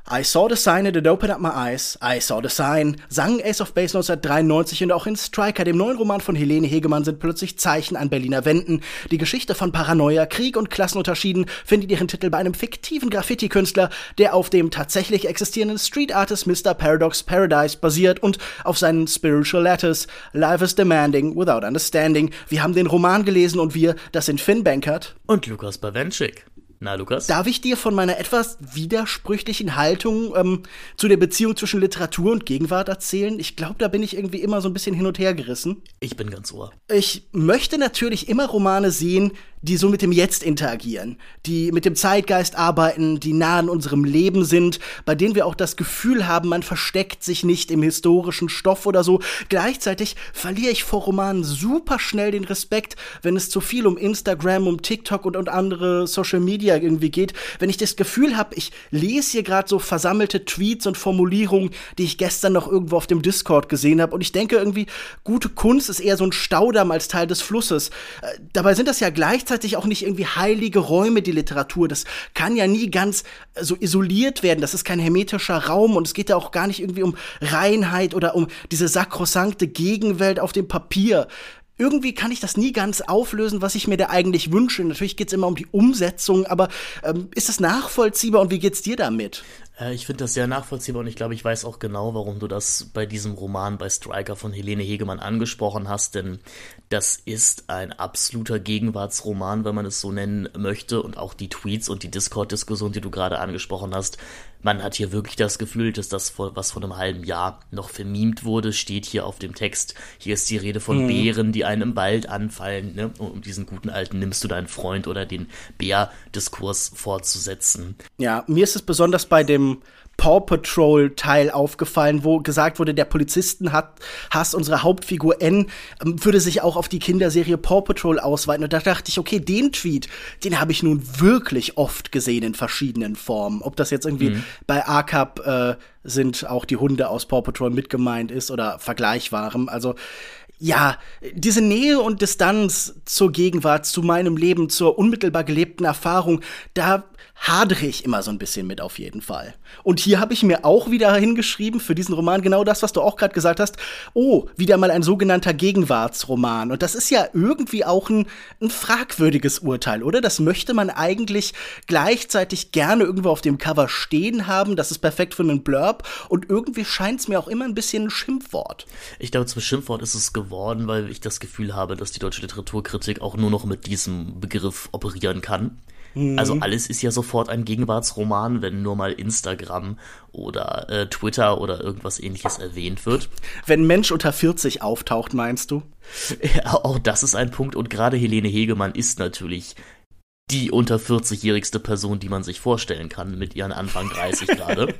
I saw the sign and it opened up my eyes. I saw the sign, sang Ace of Base 1993 und auch in Striker, dem neuen Roman von Helene Hegemann, sind plötzlich Zeichen an Berliner Wänden. Die Geschichte von Paranoia, Krieg und Klassenunterschieden findet ihren Titel bei einem fiktiven Graffiti-Künstler, der auf dem tatsächlich existierenden Street Artist Mr. Paradox Paradise basiert und auf seinen Spiritual Letters. Life is demanding without understanding. Wir haben den Roman gelesen und wir, das sind Finn Bankert und Lukas Bawenschik. Na, Lukas? Darf ich dir von meiner etwas widersprüchlichen Haltung zu der Beziehung zwischen Literatur und Gegenwart erzählen? Ich glaube, da bin ich irgendwie immer so ein bisschen hin und her gerissen. Ich bin ganz ohr. Ich möchte natürlich immer Romane sehen, die so mit dem Jetzt interagieren, die mit dem Zeitgeist arbeiten, die nah an unserem Leben sind, bei denen wir auch das Gefühl haben, man versteckt sich nicht im historischen Stoff oder so. Gleichzeitig verliere ich vor Romanen super schnell den Respekt, wenn es zu viel um Instagram, um TikTok und andere Social Media irgendwie geht. Wenn ich das Gefühl habe, ich lese hier gerade so versammelte Tweets und Formulierungen, die ich gestern noch irgendwo auf dem Discord gesehen habe und ich denke irgendwie, gute Kunst ist eher so ein Staudamm als Teil des Flusses. Dabei sind das ja gleichzeitig auch nicht irgendwie heilige Räume, die Literatur. Das kann ja nie ganz so isoliert werden. Das ist kein hermetischer Raum und es geht ja auch gar nicht irgendwie um Reinheit oder um diese sakrosankte Gegenwelt auf dem Papier. Irgendwie kann ich das nie ganz auflösen, was ich mir da eigentlich wünsche. Natürlich geht's immer um die Umsetzung, aber ist das nachvollziehbar und wie geht's dir damit? Ich finde das sehr nachvollziehbar und ich glaube, ich weiß auch genau, warum du das bei diesem Roman bei Striker von Helene Hegemann angesprochen hast, denn das ist ein absoluter Gegenwartsroman, wenn man es so nennen möchte, und auch die Tweets und die Discord-Diskussion, die du gerade angesprochen hast. Man hat hier wirklich das Gefühl, dass das, was vor einem halben Jahr noch vermimt wurde, steht hier auf dem Text. Hier ist die Rede von Bären, die einen im Wald anfallen, ne? Um diesen guten alten nimmst du deinen Freund oder den Bär-Diskurs fortzusetzen. Ja, mir ist es besonders bei dem Paw Patrol Teil aufgefallen, wo gesagt wurde, der Polizistenhass unserer Hauptfigur N würde sich auch auf die Kinderserie Paw Patrol ausweiten. Und da dachte ich, okay, den Tweet, den habe ich nun wirklich oft gesehen in verschiedenen Formen. Ob das jetzt irgendwie bei ACAP sind auch die Hunde aus Paw Patrol mit gemeint ist oder vergleichbarem. Also ja, diese Nähe und Distanz zur Gegenwart, zu meinem Leben, zur unmittelbar gelebten Erfahrung, da hadere ich immer so ein bisschen mit auf jeden Fall. Und hier habe ich mir auch wieder hingeschrieben für diesen Roman genau das, was du auch gerade gesagt hast. Oh, wieder mal ein sogenannter Gegenwartsroman. Und das ist ja irgendwie auch ein fragwürdiges Urteil, oder? Das möchte man eigentlich gleichzeitig gerne irgendwo auf dem Cover stehen haben. Das ist perfekt für einen Blurb. Und irgendwie scheint es mir auch immer ein bisschen ein Schimpfwort. Ich glaube, zum Schimpfwort ist es geworden, weil ich das Gefühl habe, dass die deutsche Literaturkritik auch nur noch mit diesem Begriff operieren kann. Also alles ist ja sofort ein Gegenwartsroman, wenn nur mal Instagram oder Twitter oder irgendwas Ähnliches erwähnt wird. Wenn Mensch unter 40 auftaucht, meinst du? Ja, auch das ist ein Punkt, und gerade Helene Hegemann ist natürlich die unter 40-jährigste Person, die man sich vorstellen kann, mit ihren Anfang 30 gerade.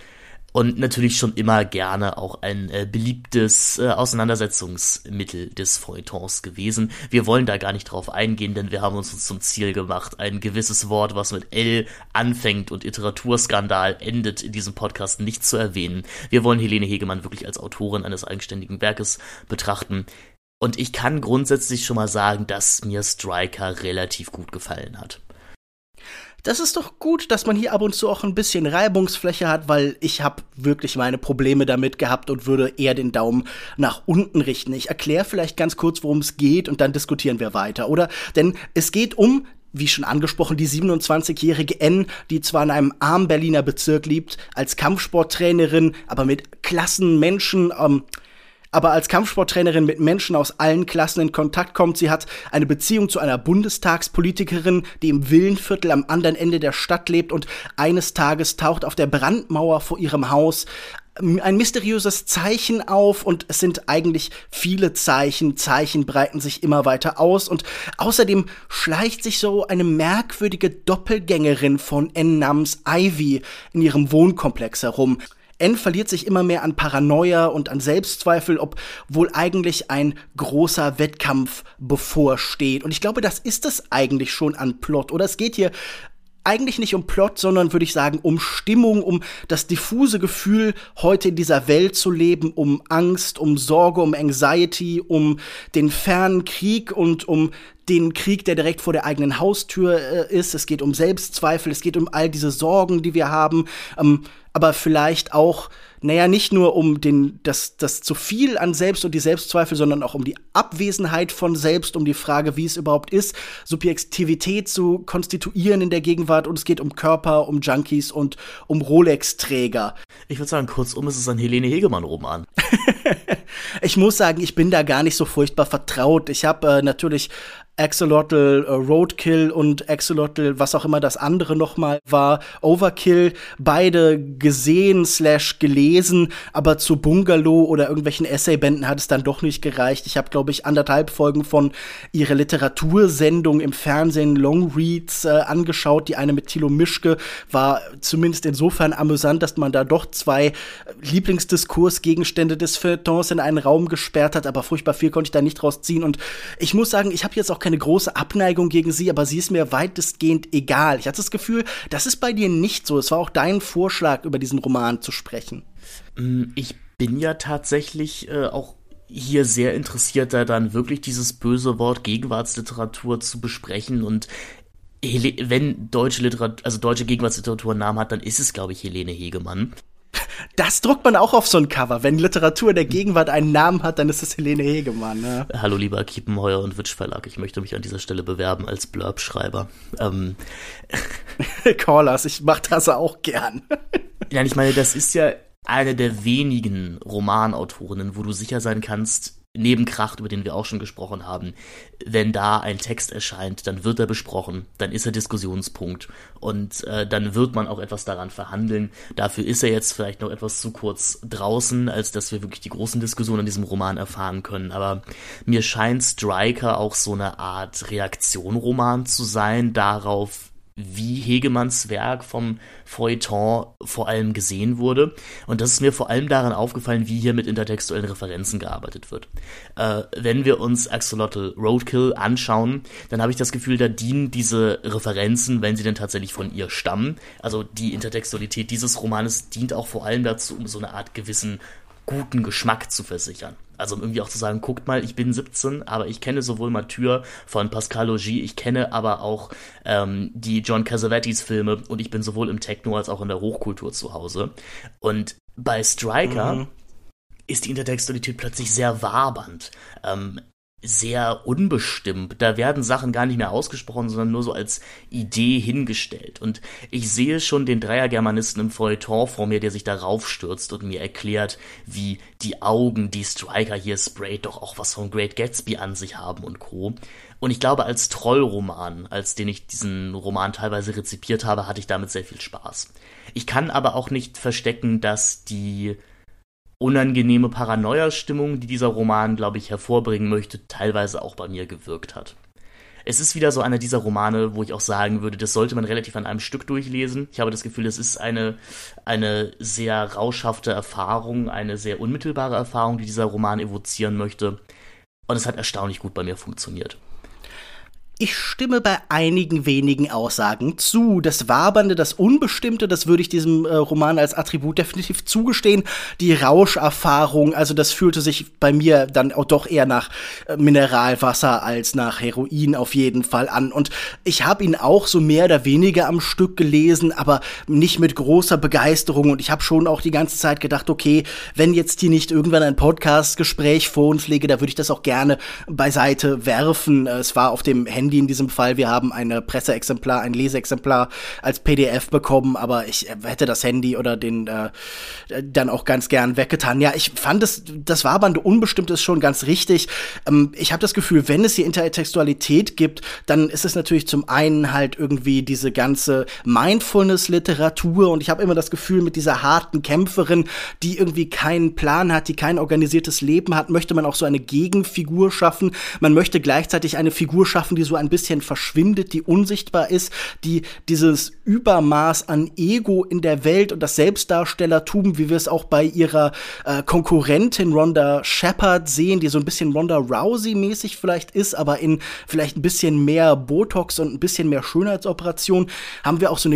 Und natürlich schon immer gerne auch ein beliebtes Auseinandersetzungsmittel des Feuilletons gewesen. Wir wollen da gar nicht drauf eingehen, denn wir haben uns zum Ziel gemacht, ein gewisses Wort, was mit L anfängt und Literaturskandal endet, in diesem Podcast nicht zu erwähnen. Wir wollen Helene Hegemann wirklich als Autorin eines eigenständigen Werkes betrachten. Und ich kann grundsätzlich schon mal sagen, dass mir Striker relativ gut gefallen hat. Das ist doch gut, dass man hier ab und zu auch ein bisschen Reibungsfläche hat, weil ich habe wirklich meine Probleme damit gehabt und würde eher den Daumen nach unten richten. Ich erkläre vielleicht ganz kurz, worum es geht, und dann diskutieren wir weiter, oder? Denn es geht um, wie schon angesprochen, die 27-jährige N, die zwar in einem armen Berliner Bezirk lebt, als Kampfsporttrainerin, aber mit klassen Menschen, aber als Kampfsporttrainerin mit Menschen aus allen Klassen in Kontakt kommt. Sie hat eine Beziehung zu einer Bundestagspolitikerin, die im Villenviertel am anderen Ende der Stadt lebt, und eines Tages taucht auf der Brandmauer vor ihrem Haus ein mysteriöses Zeichen auf, und es sind eigentlich viele Zeichen breiten sich immer weiter aus, und außerdem schleicht sich so eine merkwürdige Doppelgängerin von N namens Ivy in ihrem Wohnkomplex herum. N verliert sich immer mehr an Paranoia und an Selbstzweifel, obwohl eigentlich ein großer Wettkampf bevorsteht. Und ich glaube, das ist es eigentlich schon an Plot. Oder es geht hier eigentlich nicht um Plot, sondern, würde ich sagen, um Stimmung, um das diffuse Gefühl, heute in dieser Welt zu leben, um Angst, um Sorge, um Anxiety, um den fernen Krieg und um den Krieg, der direkt vor der eigenen Haustür ist. Es geht um Selbstzweifel, es geht um all diese Sorgen, die wir haben. aber vielleicht auch, naja, nicht nur um das zu viel an Selbst und die Selbstzweifel, sondern auch um die Abwesenheit von Selbst, um die Frage, wie es überhaupt ist, Subjektivität zu konstituieren in der Gegenwart. Und es geht um Körper, um Junkies und um Rolex-Träger. Ich würde sagen, kurzum ist es ein Helene Hegemann-Roman. Ich muss sagen, ich bin da gar nicht so furchtbar vertraut. Ich habe natürlich Axolotl Roadkill und Axolotl, was auch immer das andere nochmal war, Overkill, beide gesehen / gelesen, aber zu Bungalow oder irgendwelchen Essaybänden hat es dann doch nicht gereicht. Ich habe, glaube ich, 1,5 Folgen von ihrer Literatursendung im Fernsehen, Longreads, angeschaut. Die eine mit Thilo Mischke war zumindest insofern amüsant, dass man da doch 2 Lieblingsdiskursgegenstände des Feuilletons in einen Raum gesperrt hat, aber furchtbar viel konnte ich da nicht draus ziehen. Und ich muss sagen, ich habe jetzt auch keine große Abneigung gegen sie, aber sie ist mir weitestgehend egal. Ich hatte das Gefühl, das ist bei dir nicht so. Es war auch dein Vorschlag, über diesen Roman zu sprechen. Ich bin ja tatsächlich auch hier sehr interessiert, da dann wirklich dieses böse Wort Gegenwartsliteratur zu besprechen. Und wenn deutsche Gegenwartsliteratur einen Namen hat, dann ist es, glaube ich, Helene Hegemann. Das druckt man auch auf so ein Cover. Wenn Literatur der Gegenwart einen Namen hat, dann ist es Helene Hegemann. Ne? Hallo, lieber Kiepenheuer und Witsch Verlag. Ich möchte mich an dieser Stelle bewerben als Blurb-Schreiber. Callers, ich mach das auch gern. Ja, ich meine, das ist ja eine der wenigen Romanautorinnen, wo du sicher sein kannst, neben Kracht, über den wir auch schon gesprochen haben, wenn da ein Text erscheint, dann wird er besprochen, dann ist er Diskussionspunkt und dann wird man auch etwas daran verhandeln. Dafür ist er jetzt vielleicht noch etwas zu kurz draußen, als dass wir wirklich die großen Diskussionen in diesem Roman erfahren können. Aber mir scheint Striker auch so eine Art Reaktionroman zu sein darauf, wie Hegemanns Werk vom Feuilleton vor allem gesehen wurde. Und das ist mir vor allem daran aufgefallen, wie hier mit intertextuellen Referenzen gearbeitet wird. Wenn wir uns Axolotl Roadkill anschauen, dann habe ich das Gefühl, da dienen diese Referenzen, wenn sie denn tatsächlich von ihr stammen. Also die Intertextualität dieses Romanes dient auch vor allem dazu, um so eine Art gewissen guten Geschmack zu versichern. Also um irgendwie auch zu sagen, guckt mal, ich bin 17, aber ich kenne sowohl Martyr von Pascal Laugier, ich kenne aber auch die John Cassavetes Filme und ich bin sowohl im Techno als auch in der Hochkultur zu Hause. Und bei Striker ist die Intertextualität plötzlich sehr wabernd, sehr unbestimmt. Da werden Sachen gar nicht mehr ausgesprochen, sondern nur so als Idee hingestellt. Und ich sehe schon den Dreiergermanisten im Feuilleton vor mir, der sich darauf stürzt und mir erklärt, wie die Augen, die Striker hier sprayt, doch auch was von Great Gatsby an sich haben und Co. Und ich glaube, als Trollroman, als den ich diesen Roman teilweise rezipiert habe, hatte ich damit sehr viel Spaß. Ich kann aber auch nicht verstecken, dass die unangenehme Paranoia-Stimmung, die dieser Roman, glaube ich, hervorbringen möchte, teilweise auch bei mir gewirkt hat. Es ist wieder so einer dieser Romane, wo ich auch sagen würde, das sollte man relativ an einem Stück durchlesen. Ich habe das Gefühl, das ist eine sehr rauschhafte Erfahrung, eine sehr unmittelbare Erfahrung, die dieser Roman evozieren möchte. Und es hat erstaunlich gut bei mir funktioniert. Ich stimme bei einigen wenigen Aussagen zu. Das Wabernde, das Unbestimmte, das würde ich diesem Roman als Attribut definitiv zugestehen. Die Rauscherfahrung, also das fühlte sich bei mir dann auch doch eher nach Mineralwasser als nach Heroin auf jeden Fall an. Und ich habe ihn auch so mehr oder weniger am Stück gelesen, aber nicht mit großer Begeisterung. Und ich habe schon auch die ganze Zeit gedacht, okay, wenn jetzt hier nicht irgendwann ein Podcast-Gespräch vor uns liege, da würde ich das auch gerne beiseite werfen. Es war auf dem Handy in diesem Fall. Wir haben ein Presseexemplar, ein Leseexemplar als PDF bekommen, aber ich hätte das Handy oder den dann auch ganz gern weggetan. Ja, ich fand das Wabernde unbestimmt ist schon ganz richtig. Ich habe das Gefühl, wenn es hier Intertextualität gibt, dann ist es natürlich zum einen halt irgendwie diese ganze Mindfulness-Literatur und ich habe immer das Gefühl, mit dieser harten Kämpferin, die irgendwie keinen Plan hat, die kein organisiertes Leben hat, möchte man auch so eine Gegenfigur schaffen. Man möchte gleichzeitig eine Figur schaffen, die so ein bisschen verschwindet, die unsichtbar ist, die dieses Übermaß an Ego in der Welt und das Selbstdarstellertum, wie wir es auch bei ihrer Konkurrentin Rhonda Shepherd sehen, die so ein bisschen Ronda Rousey-mäßig vielleicht ist, aber in vielleicht ein bisschen mehr Botox und ein bisschen mehr Schönheitsoperation, haben wir auch so eine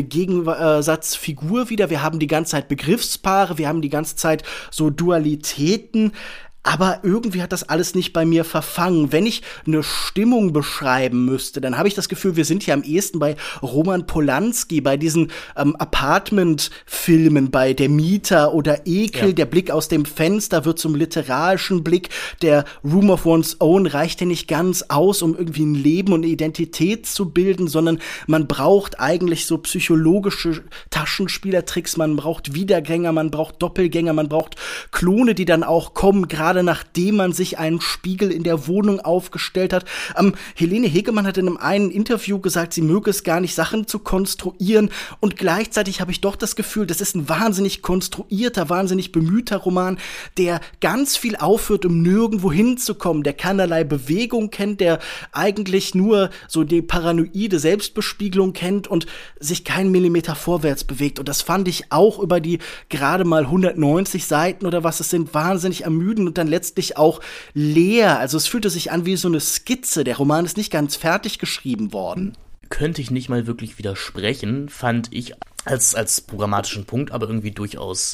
Gegensatzfigur wieder. Wir haben die ganze Zeit Begriffspaare, wir haben die ganze Zeit so Dualitäten. Aber irgendwie hat das alles nicht bei mir verfangen. Wenn ich eine Stimmung beschreiben müsste, dann habe ich das Gefühl, wir sind hier am ehesten bei Roman Polanski, bei diesen Apartment-Filmen, bei Der Mieter oder Ekel. Ja. Der Blick aus dem Fenster wird zum literarischen Blick. Der Room of One's Own reicht ja nicht ganz aus, um irgendwie ein Leben und eine Identität zu bilden, sondern man braucht eigentlich so psychologische Taschenspielertricks, man braucht Wiedergänger, man braucht Doppelgänger, man braucht Klone, die dann auch kommen, gerade nachdem man sich einen Spiegel in der Wohnung aufgestellt hat. Helene Hegemann hat in einem einen Interview gesagt, sie möge es gar nicht, Sachen zu konstruieren, und gleichzeitig habe ich doch das Gefühl, das ist ein wahnsinnig konstruierter, wahnsinnig bemühter Roman, der ganz viel aufführt, um nirgendwo hinzukommen, der keinerlei Bewegung kennt, der eigentlich nur so die paranoide Selbstbespiegelung kennt und sich keinen Millimeter vorwärts bewegt. Und das fand ich auch über die gerade mal 190 Seiten oder was es sind, wahnsinnig ermüdend und dann letztlich auch leer. Also es fühlte sich an wie so eine Skizze. Der Roman ist nicht ganz fertig geschrieben worden. Könnte ich nicht mal wirklich widersprechen, fand ich als programmatischen Punkt aber irgendwie durchaus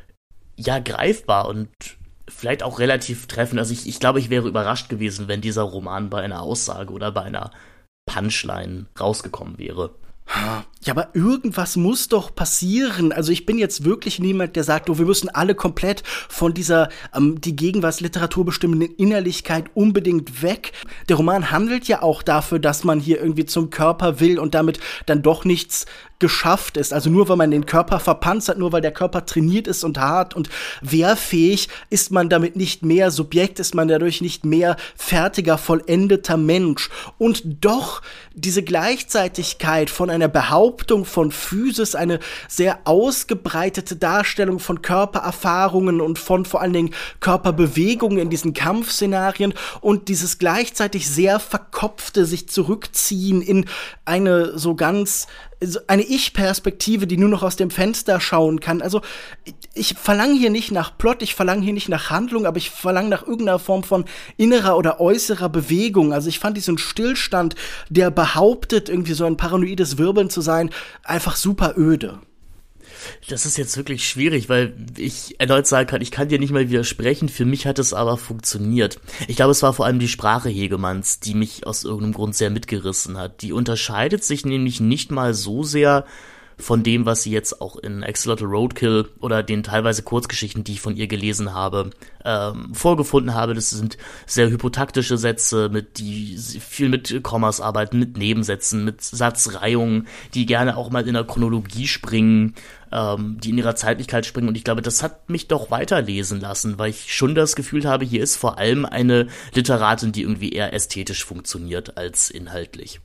greifbar und vielleicht auch relativ treffend. Also ich glaube, ich wäre überrascht gewesen, wenn dieser Roman bei einer Aussage oder bei einer Punchline rausgekommen wäre. Ja, aber irgendwas muss doch passieren. Also ich bin jetzt wirklich niemand, der sagt, wir müssen alle komplett von dieser die Gegenwartsliteratur bestimmenden Innerlichkeit unbedingt weg. Der Roman handelt ja auch dafür, dass man hier irgendwie zum Körper will und damit dann doch nichts geschafft ist. Also nur weil man den Körper verpanzert, nur weil der Körper trainiert ist und hart und wehrfähig, ist man damit nicht mehr Subjekt, ist man dadurch nicht mehr fertiger, vollendeter Mensch. Und doch diese Gleichzeitigkeit von einer Behauptung von Physis, eine sehr ausgebreitete Darstellung von Körpererfahrungen und von vor allen Dingen Körperbewegungen in diesen Kampfszenarien und dieses gleichzeitig sehr verkopfte sich zurückziehen in eine so ganz eine Ich-Perspektive, die nur noch aus dem Fenster schauen kann. Also ich verlange hier nicht nach Plot, ich verlange hier nicht nach Handlung, aber ich verlange nach irgendeiner Form von innerer oder äußerer Bewegung. Also ich fand diesen Stillstand, der behauptet, irgendwie so ein paranoides Wirbeln zu sein, einfach super öde. Das ist jetzt wirklich schwierig, weil ich erneut sagen kann, ich kann dir nicht mal widersprechen, für mich hat es aber funktioniert. Ich glaube, es war vor allem die Sprache Hegemanns, die mich aus irgendeinem Grund sehr mitgerissen hat. Die unterscheidet sich nämlich nicht mal so sehr von dem, was sie jetzt auch in Axolotl Roadkill oder den teilweise Kurzgeschichten, die ich von ihr gelesen habe, vorgefunden habe. Das sind sehr hypotaktische Sätze, die viel mit Kommas arbeiten, mit Nebensätzen, mit Satzreihungen, die gerne auch mal in der Chronologie springen, die in ihrer Zeitlichkeit springen. Und ich glaube, das hat mich doch weiterlesen lassen, weil ich schon das Gefühl habe, hier ist vor allem eine Literatin, die irgendwie eher ästhetisch funktioniert als inhaltlich.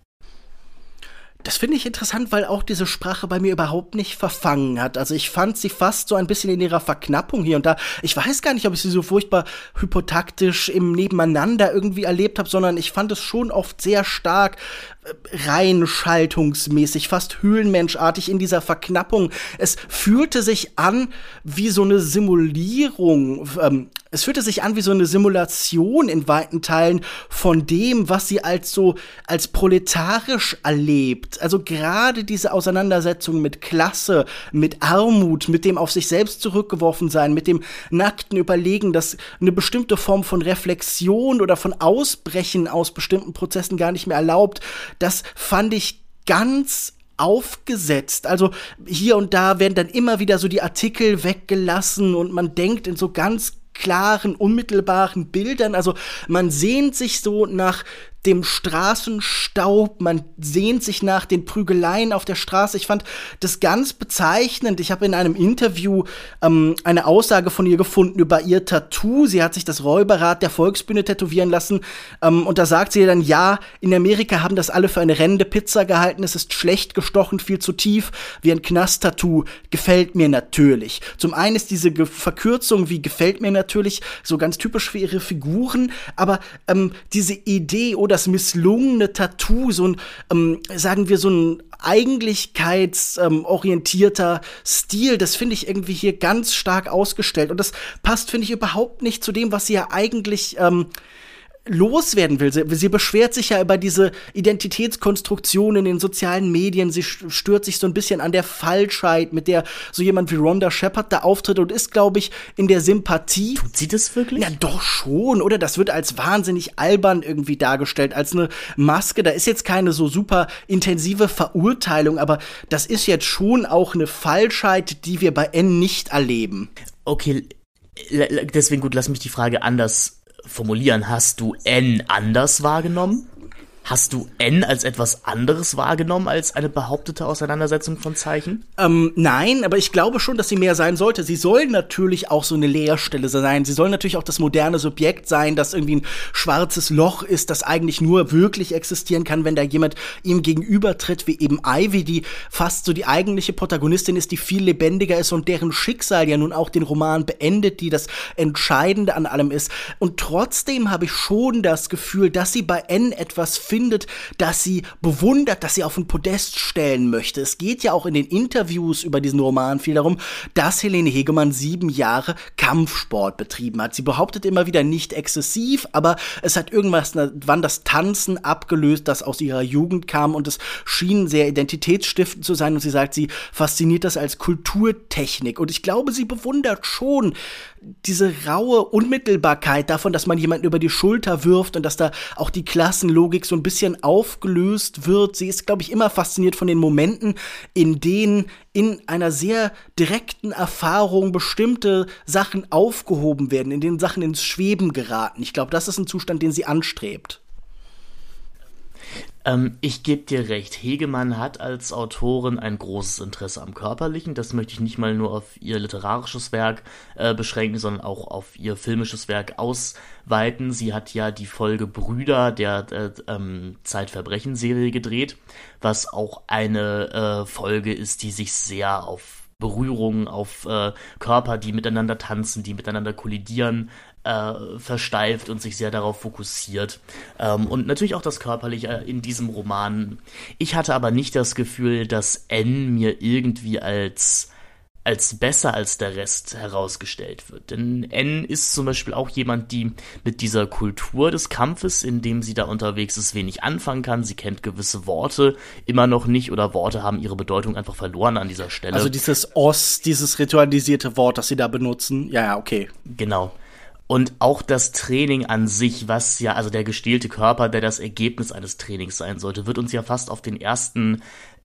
Das finde ich interessant, weil auch diese Sprache bei mir überhaupt nicht verfangen hat. Also ich fand sie fast so ein bisschen in ihrer Verknappung hier und da. Ich weiß gar nicht, ob ich sie so furchtbar hypotaktisch im Nebeneinander irgendwie erlebt habe, sondern ich fand es schon oft sehr stark reinschaltungsmäßig, fast höhlenmenschartig in dieser Verknappung. Es fühlte sich an wie so eine Simulierung. Es fühlte sich an wie so eine Simulation in weiten Teilen von dem, was sie als proletarisch erlebt. Also gerade diese Auseinandersetzung mit Klasse, mit Armut, mit dem auf sich selbst zurückgeworfen sein, mit dem nackten Überlegen, dass eine bestimmte Form von Reflexion oder von Ausbrechen aus bestimmten Prozessen gar nicht mehr erlaubt. Das fand ich ganz aufgesetzt. Also hier und da werden dann immer wieder so die Artikel weggelassen und man denkt in so ganz klaren, unmittelbaren Bildern. Also man sehnt sich so nach dem Straßenstaub, man sehnt sich nach den Prügeleien auf der Straße. Ich fand das ganz bezeichnend. Ich habe in einem Interview eine Aussage von ihr gefunden über ihr Tattoo. Sie hat sich das Räuberrad der Volksbühne tätowieren lassen und da sagt sie dann, ja, in Amerika haben das alle für eine rennende Pizza gehalten. Es ist schlecht gestochen, viel zu tief, wie ein Knast-Tattoo. Gefällt mir natürlich. Zum einen ist diese Verkürzung wie gefällt mir natürlich so ganz typisch für ihre Figuren, aber diese Idee oder das misslungene Tattoo, so ein, sagen wir, so ein eigentlichkeitsorientierter Stil, das finde ich irgendwie hier ganz stark ausgestellt. Und das passt, finde ich, überhaupt nicht zu dem, was sie ja eigentlich loswerden will. Sie beschwert sich ja über diese Identitätskonstruktion in den sozialen Medien. Sie stört sich so ein bisschen an der Falschheit, mit der so jemand wie Rhonda Shepherd da auftritt und ist, glaube ich, in der Sympathie. Tut sie das wirklich? Ja, doch schon, oder? Das wird als wahnsinnig albern irgendwie dargestellt, als eine Maske. Da ist jetzt keine so super intensive Verurteilung, aber das ist jetzt schon auch eine Falschheit, die wir bei N nicht erleben. Okay, deswegen gut, lass mich die Frage anders formulieren. Hast du N anders wahrgenommen? Hast du N als etwas anderes wahrgenommen als eine behauptete Auseinandersetzung von Zeichen? Nein, aber ich glaube schon, dass sie mehr sein sollte. Sie soll natürlich auch so eine Leerstelle sein. Sie soll natürlich auch das moderne Subjekt sein, das irgendwie ein schwarzes Loch ist, das eigentlich nur wirklich existieren kann, wenn da jemand ihm gegenübertritt, wie eben Ivy, die fast so die eigentliche Protagonistin ist, die viel lebendiger ist und deren Schicksal ja nun auch den Roman beendet, die das Entscheidende an allem ist. Und trotzdem habe ich schon das Gefühl, dass sie bei N etwas findet, dass sie bewundert, dass sie auf ein Podest stellen möchte. Es geht ja auch in den Interviews über diesen Roman viel darum, dass Helene Hegemann 7 Jahre Kampfsport betrieben hat. Sie behauptet immer wieder nicht exzessiv, aber es hat irgendwann das Tanzen abgelöst, das aus ihrer Jugend kam und es schien sehr identitätsstiftend zu sein und sie sagt, sie fasziniert das als Kulturtechnik und ich glaube, sie bewundert schon diese raue Unmittelbarkeit davon, dass man jemanden über die Schulter wirft und dass da auch die Klassenlogik so ein bisschen aufgelöst wird. Sie ist, glaube ich, immer fasziniert von den Momenten, in denen in einer sehr direkten Erfahrung bestimmte Sachen aufgehoben werden, in denen Sachen ins Schweben geraten. Ich glaube, das ist ein Zustand, den sie anstrebt. Ich gebe dir recht, Hegemann hat als Autorin ein großes Interesse am Körperlichen. Das möchte ich nicht mal nur auf ihr literarisches Werk beschränken, sondern auch auf ihr filmisches Werk ausweiten. Sie hat ja die Folge Brüder der Zeitverbrechen-Serie gedreht, was auch eine Folge ist, die sich sehr auf Berührungen, auf Körper, die miteinander tanzen, die miteinander kollidieren, versteift und sich sehr darauf fokussiert. Und natürlich auch das Körperliche in diesem Roman. Ich hatte aber nicht das Gefühl, dass N mir irgendwie als besser als der Rest herausgestellt wird. Denn N ist zum Beispiel auch jemand, die mit dieser Kultur des Kampfes, in dem sie da unterwegs ist, wenig anfangen kann. Sie kennt gewisse Worte immer noch nicht oder Worte haben ihre Bedeutung einfach verloren an dieser Stelle. Also dieses ritualisierte Wort, das sie da benutzen. Ja, okay. Genau. Und auch das Training an sich, was ja, also der gestählte Körper, der das Ergebnis eines Trainings sein sollte, wird uns ja fast auf den ersten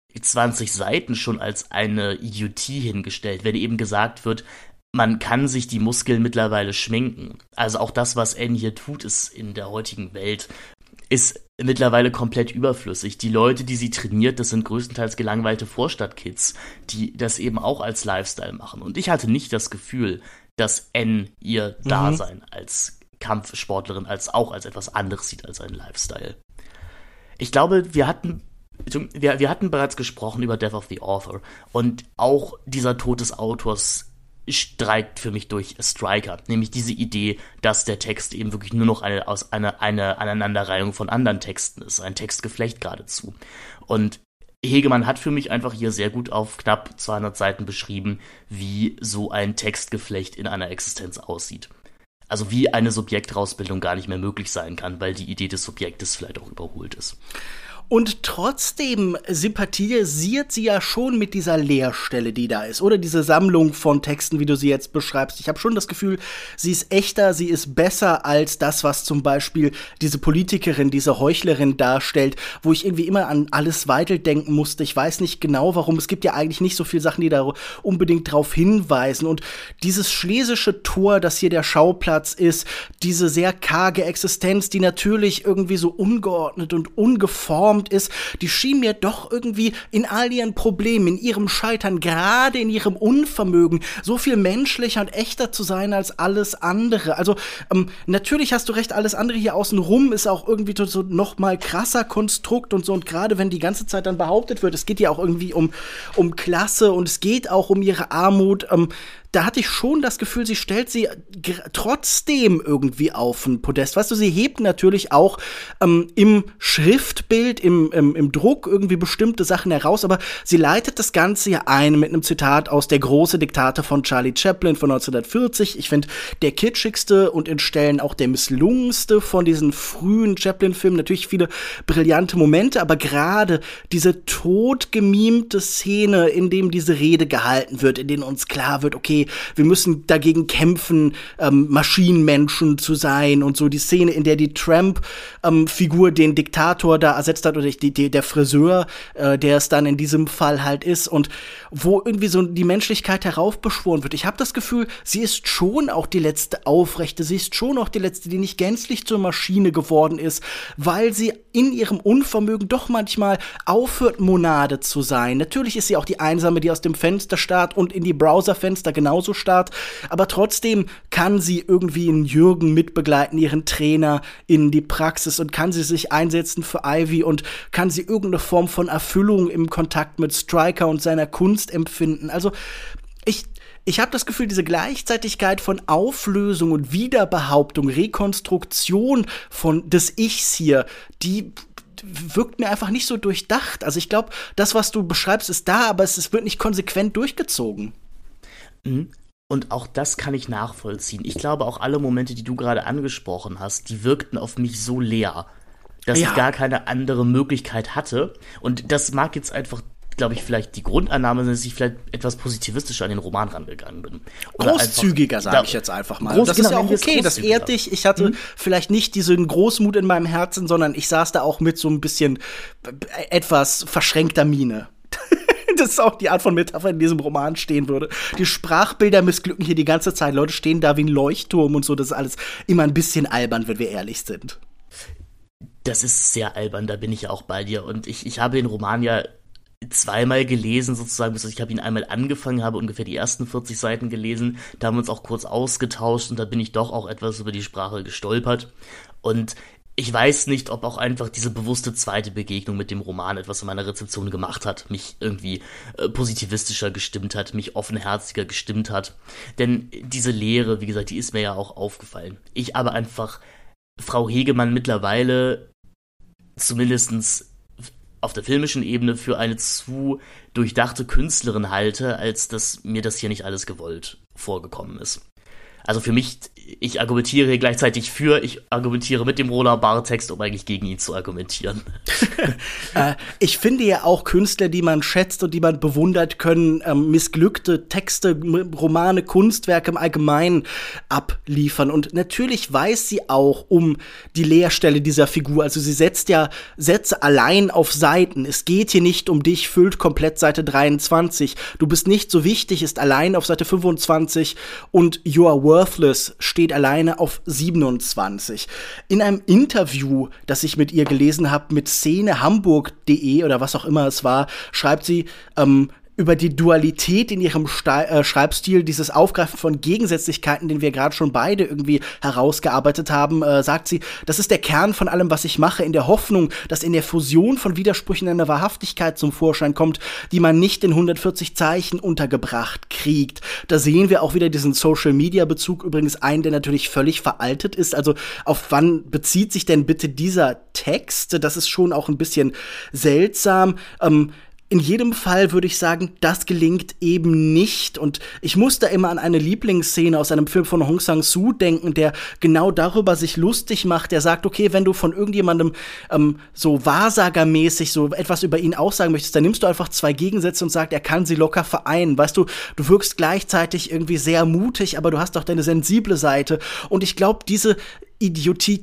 20 Seiten schon als eine Idiotie hingestellt, wenn eben gesagt wird, man kann sich die Muskeln mittlerweile schminken. Also auch das, was N hier tut, ist in der heutigen Welt, ist mittlerweile komplett überflüssig. Die Leute, die sie trainiert, das sind größtenteils gelangweilte Vorstadtkids, die das eben auch als Lifestyle machen. Und ich hatte nicht das Gefühl, dass N ihr Dasein als Kampfsportlerin als etwas anderes sieht als ein Lifestyle. Ich glaube, wir hatten bereits gesprochen über Death of the Author und auch dieser Tod des Autors streikt für mich durch Striker, nämlich diese Idee, dass der Text eben wirklich nur noch eine Aneinanderreihung von anderen Texten ist, ein Textgeflecht geradezu. Und Hegemann hat für mich einfach hier sehr gut auf knapp 200 Seiten beschrieben, wie so ein Textgeflecht in einer Existenz aussieht. Also wie eine Subjektrausbildung gar nicht mehr möglich sein kann, weil die Idee des Subjektes vielleicht auch überholt ist. Und trotzdem sympathisiert sie ja schon mit dieser Leerstelle, die da ist. Oder diese Sammlung von Texten, wie du sie jetzt beschreibst. Ich habe schon das Gefühl, sie ist echter, sie ist besser als das, was zum Beispiel diese Politikerin, diese Heuchlerin darstellt, wo ich irgendwie immer an Alice Weidel denken musste. Ich weiß nicht genau, warum. Es gibt ja eigentlich nicht so viele Sachen, die da unbedingt drauf hinweisen. Und dieses schlesische Tor, das hier der Schauplatz ist, diese sehr karge Existenz, die natürlich irgendwie so ungeordnet und ungeformt ist, die schien mir doch irgendwie in all ihren Problemen, in ihrem Scheitern, gerade in ihrem Unvermögen, so viel menschlicher und echter zu sein als alles andere. Also natürlich hast du recht, alles andere hier außenrum ist auch irgendwie so noch mal krasser Konstrukt und so, und gerade wenn die ganze Zeit dann behauptet wird, es geht ja auch irgendwie um Klasse und es geht auch um ihre Armut, da hatte ich schon das Gefühl, sie stellt sie trotzdem irgendwie auf ein Podest. Weißt du, sie hebt natürlich auch im Schriftbild, im Druck irgendwie bestimmte Sachen heraus, aber sie leitet das Ganze ja ein mit einem Zitat aus Der große Diktator von Charlie Chaplin von 1940. Ich finde, der kitschigste und in Stellen auch der misslungenste von diesen frühen Chaplin-Filmen. Natürlich viele brillante Momente, aber gerade diese totgemimte Szene, in dem diese Rede gehalten wird, in denen uns klar wird, okay, wir müssen dagegen kämpfen, Maschinenmenschen zu sein und so. Die Szene, in der die Tramp-Figur den Diktator da ersetzt hat, oder der Friseur, der es dann in diesem Fall halt ist, und wo irgendwie so die Menschlichkeit heraufbeschworen wird. Ich habe das Gefühl, sie ist schon auch die letzte Aufrechte, sie ist schon auch die letzte, die nicht gänzlich zur Maschine geworden ist, weil sie in ihrem Unvermögen doch manchmal aufhört, Monade zu sein. Natürlich ist sie auch die Einsame, die aus dem Fenster starrt und in die Browserfenster genauso starrt, aber trotzdem kann sie irgendwie in Jürgen mitbegleiten, ihren Trainer in die Praxis, und kann sie sich einsetzen für Ivy und kann sie irgendeine Form von Erfüllung im Kontakt mit Stryker und seiner Kunst empfinden. Also ich habe das Gefühl, diese Gleichzeitigkeit von Auflösung und Wiederbehauptung, Rekonstruktion des Ichs hier, die wirkt mir einfach nicht so durchdacht. Also ich glaube, das, was du beschreibst, ist da, aber es wird nicht konsequent durchgezogen. Und auch das kann ich nachvollziehen. Ich glaube, auch alle Momente, die du gerade angesprochen hast, die wirkten auf mich so leer, dass ich gar keine andere Möglichkeit hatte. Und das mag jetzt einfach, glaube ich, vielleicht die Grundannahme sein, dass ich vielleicht etwas positivistischer an den Roman rangegangen bin. Oder großzügiger, sage ich jetzt einfach mal. Das ist ja auch okay, das ehrt dich. Ich hatte vielleicht nicht diesen Großmut in meinem Herzen, sondern ich saß da auch mit so ein bisschen etwas verschränkter Miene. Das ist auch die Art von Metapher, in diesem Roman stehen würde. Die Sprachbilder missglücken hier die ganze Zeit. Leute stehen da wie ein Leuchtturm und so. Das ist alles immer ein bisschen albern, wenn wir ehrlich sind. Das ist sehr albern, da bin ich ja auch bei dir. Und ich habe den Roman ja zweimal gelesen, sozusagen. Ich habe ihn einmal angefangen, habe ungefähr die ersten 40 Seiten gelesen. Da haben wir uns auch kurz ausgetauscht und da bin ich doch auch etwas über die Sprache gestolpert. Und ich weiß nicht, ob auch einfach diese bewusste zweite Begegnung mit dem Roman etwas in meiner Rezeption gemacht hat, mich irgendwie positivistischer gestimmt hat, mich offenherziger gestimmt hat. Denn diese Lehre, wie gesagt, die ist mir ja auch aufgefallen. Ich aber einfach Frau Hegemann mittlerweile zumindest auf der filmischen Ebene für eine zu durchdachte Künstlerin halte, als dass mir das hier nicht alles gewollt vorgekommen ist. Also für mich, ich argumentiere hier gleichzeitig ich argumentiere mit dem Roland Barthes, um eigentlich gegen ihn zu argumentieren. Ich finde ja auch Künstler, die man schätzt und die man bewundert, können missglückte Texte, Romane, Kunstwerke im Allgemeinen abliefern. Und natürlich weiß sie auch um die Leerstelle dieser Figur. Also sie setzt ja Sätze allein auf Seiten. Es geht hier nicht um dich, füllt komplett Seite 23. Du bist nicht so wichtig, ist allein auf Seite 25 und You are Worthless steht alleine auf 27. In einem Interview, das ich mit ihr gelesen habe, mit szenehamburg.de oder was auch immer es war, schreibt sie über die Dualität in ihrem Schreibstil, dieses Aufgreifen von Gegensätzlichkeiten, den wir gerade schon beide irgendwie herausgearbeitet haben, sagt sie, das ist der Kern von allem, was ich mache, in der Hoffnung, dass in der Fusion von Widersprüchen eine Wahrhaftigkeit zum Vorschein kommt, die man nicht in 140 Zeichen untergebracht kriegt. Da sehen wir auch wieder diesen Social-Media-Bezug, übrigens einen, der natürlich völlig veraltet ist. Also auf wann bezieht sich denn bitte dieser Text? Das ist schon auch ein bisschen seltsam. In jedem Fall würde ich sagen, das gelingt eben nicht. Und ich muss da immer an eine Lieblingsszene aus einem Film von Hong Sang-soo denken, der genau darüber sich lustig macht. Der sagt, okay, wenn du von irgendjemandem so wahrsagermäßig so etwas über ihn aussagen möchtest, dann nimmst du einfach zwei Gegensätze und sagst, er kann sie locker vereinen. Weißt du, du wirkst gleichzeitig irgendwie sehr mutig, aber du hast auch deine sensible Seite. Und ich glaube, diese Idiotie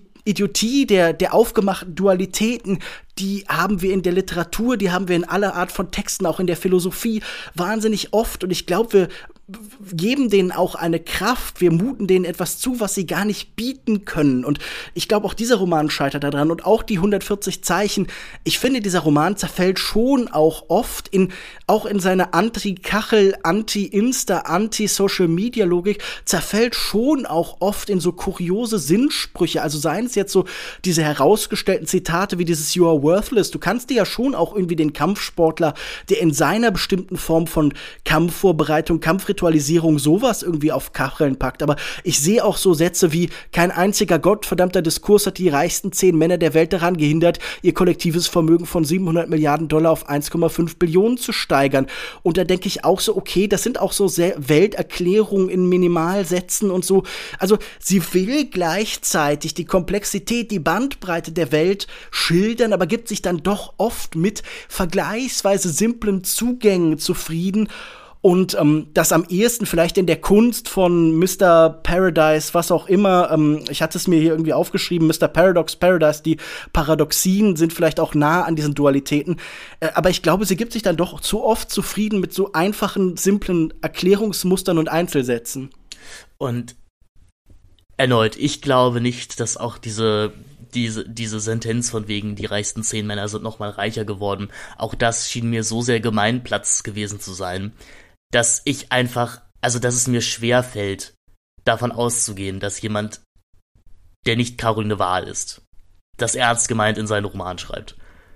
der aufgemachten Dualitäten, die haben wir in der Literatur, die haben wir in aller Art von Texten, auch in der Philosophie wahnsinnig oft. Und ich glaube, wir geben denen auch eine Kraft, wir muten denen etwas zu, was sie gar nicht bieten können. Und ich glaube, auch dieser Roman scheitert daran und auch die 140 Zeichen. Ich finde, dieser Roman zerfällt schon auch oft auch in seiner Anti-Kachel, Anti-Insta, Anti-Social-Media-Logik, zerfällt schon auch oft in so kuriose Sinnsprüche. Also seien es jetzt so diese herausgestellten Zitate wie dieses You are worthless. Du kannst dir ja schon auch irgendwie den Kampfsportler, der in seiner bestimmten Form von Kampfvorbereitung, Kampfritualisierung sowas irgendwie auf Kacheln packt. Aber ich sehe auch so Sätze wie: Kein einziger gottverdammter Diskurs hat die reichsten 10 Männer der Welt daran gehindert, ihr kollektives Vermögen von $700 Milliarden auf 1,5 Billionen zu steigern. Und da denke ich auch so, okay, das sind auch so Welterklärungen in Minimalsätzen und so. Also sie will gleichzeitig die Komplexität, die Bandbreite der Welt schildern, aber gibt sich dann doch oft mit vergleichsweise simplen Zugängen zufrieden. Und das am ehesten vielleicht in der Kunst von Mr. Paradise, was auch immer, ich hatte es mir hier irgendwie aufgeschrieben, Mr. Paradox Paradise, die Paradoxien sind vielleicht auch nah an diesen Dualitäten, aber ich glaube, sie gibt sich dann doch zu oft zufrieden mit so einfachen, simplen Erklärungsmustern und Einzelsätzen. Und erneut, ich glaube nicht, dass auch diese Sentenz von wegen, die reichsten 10 Männer sind noch mal reicher geworden, auch das schien mir so sehr Gemeinplatz gewesen zu sein, dass ich einfach, also dass es mir schwerfällt, davon auszugehen, dass jemand, der nicht Caroline Wahl ist, das ernst gemeint in seinen Roman schreibt.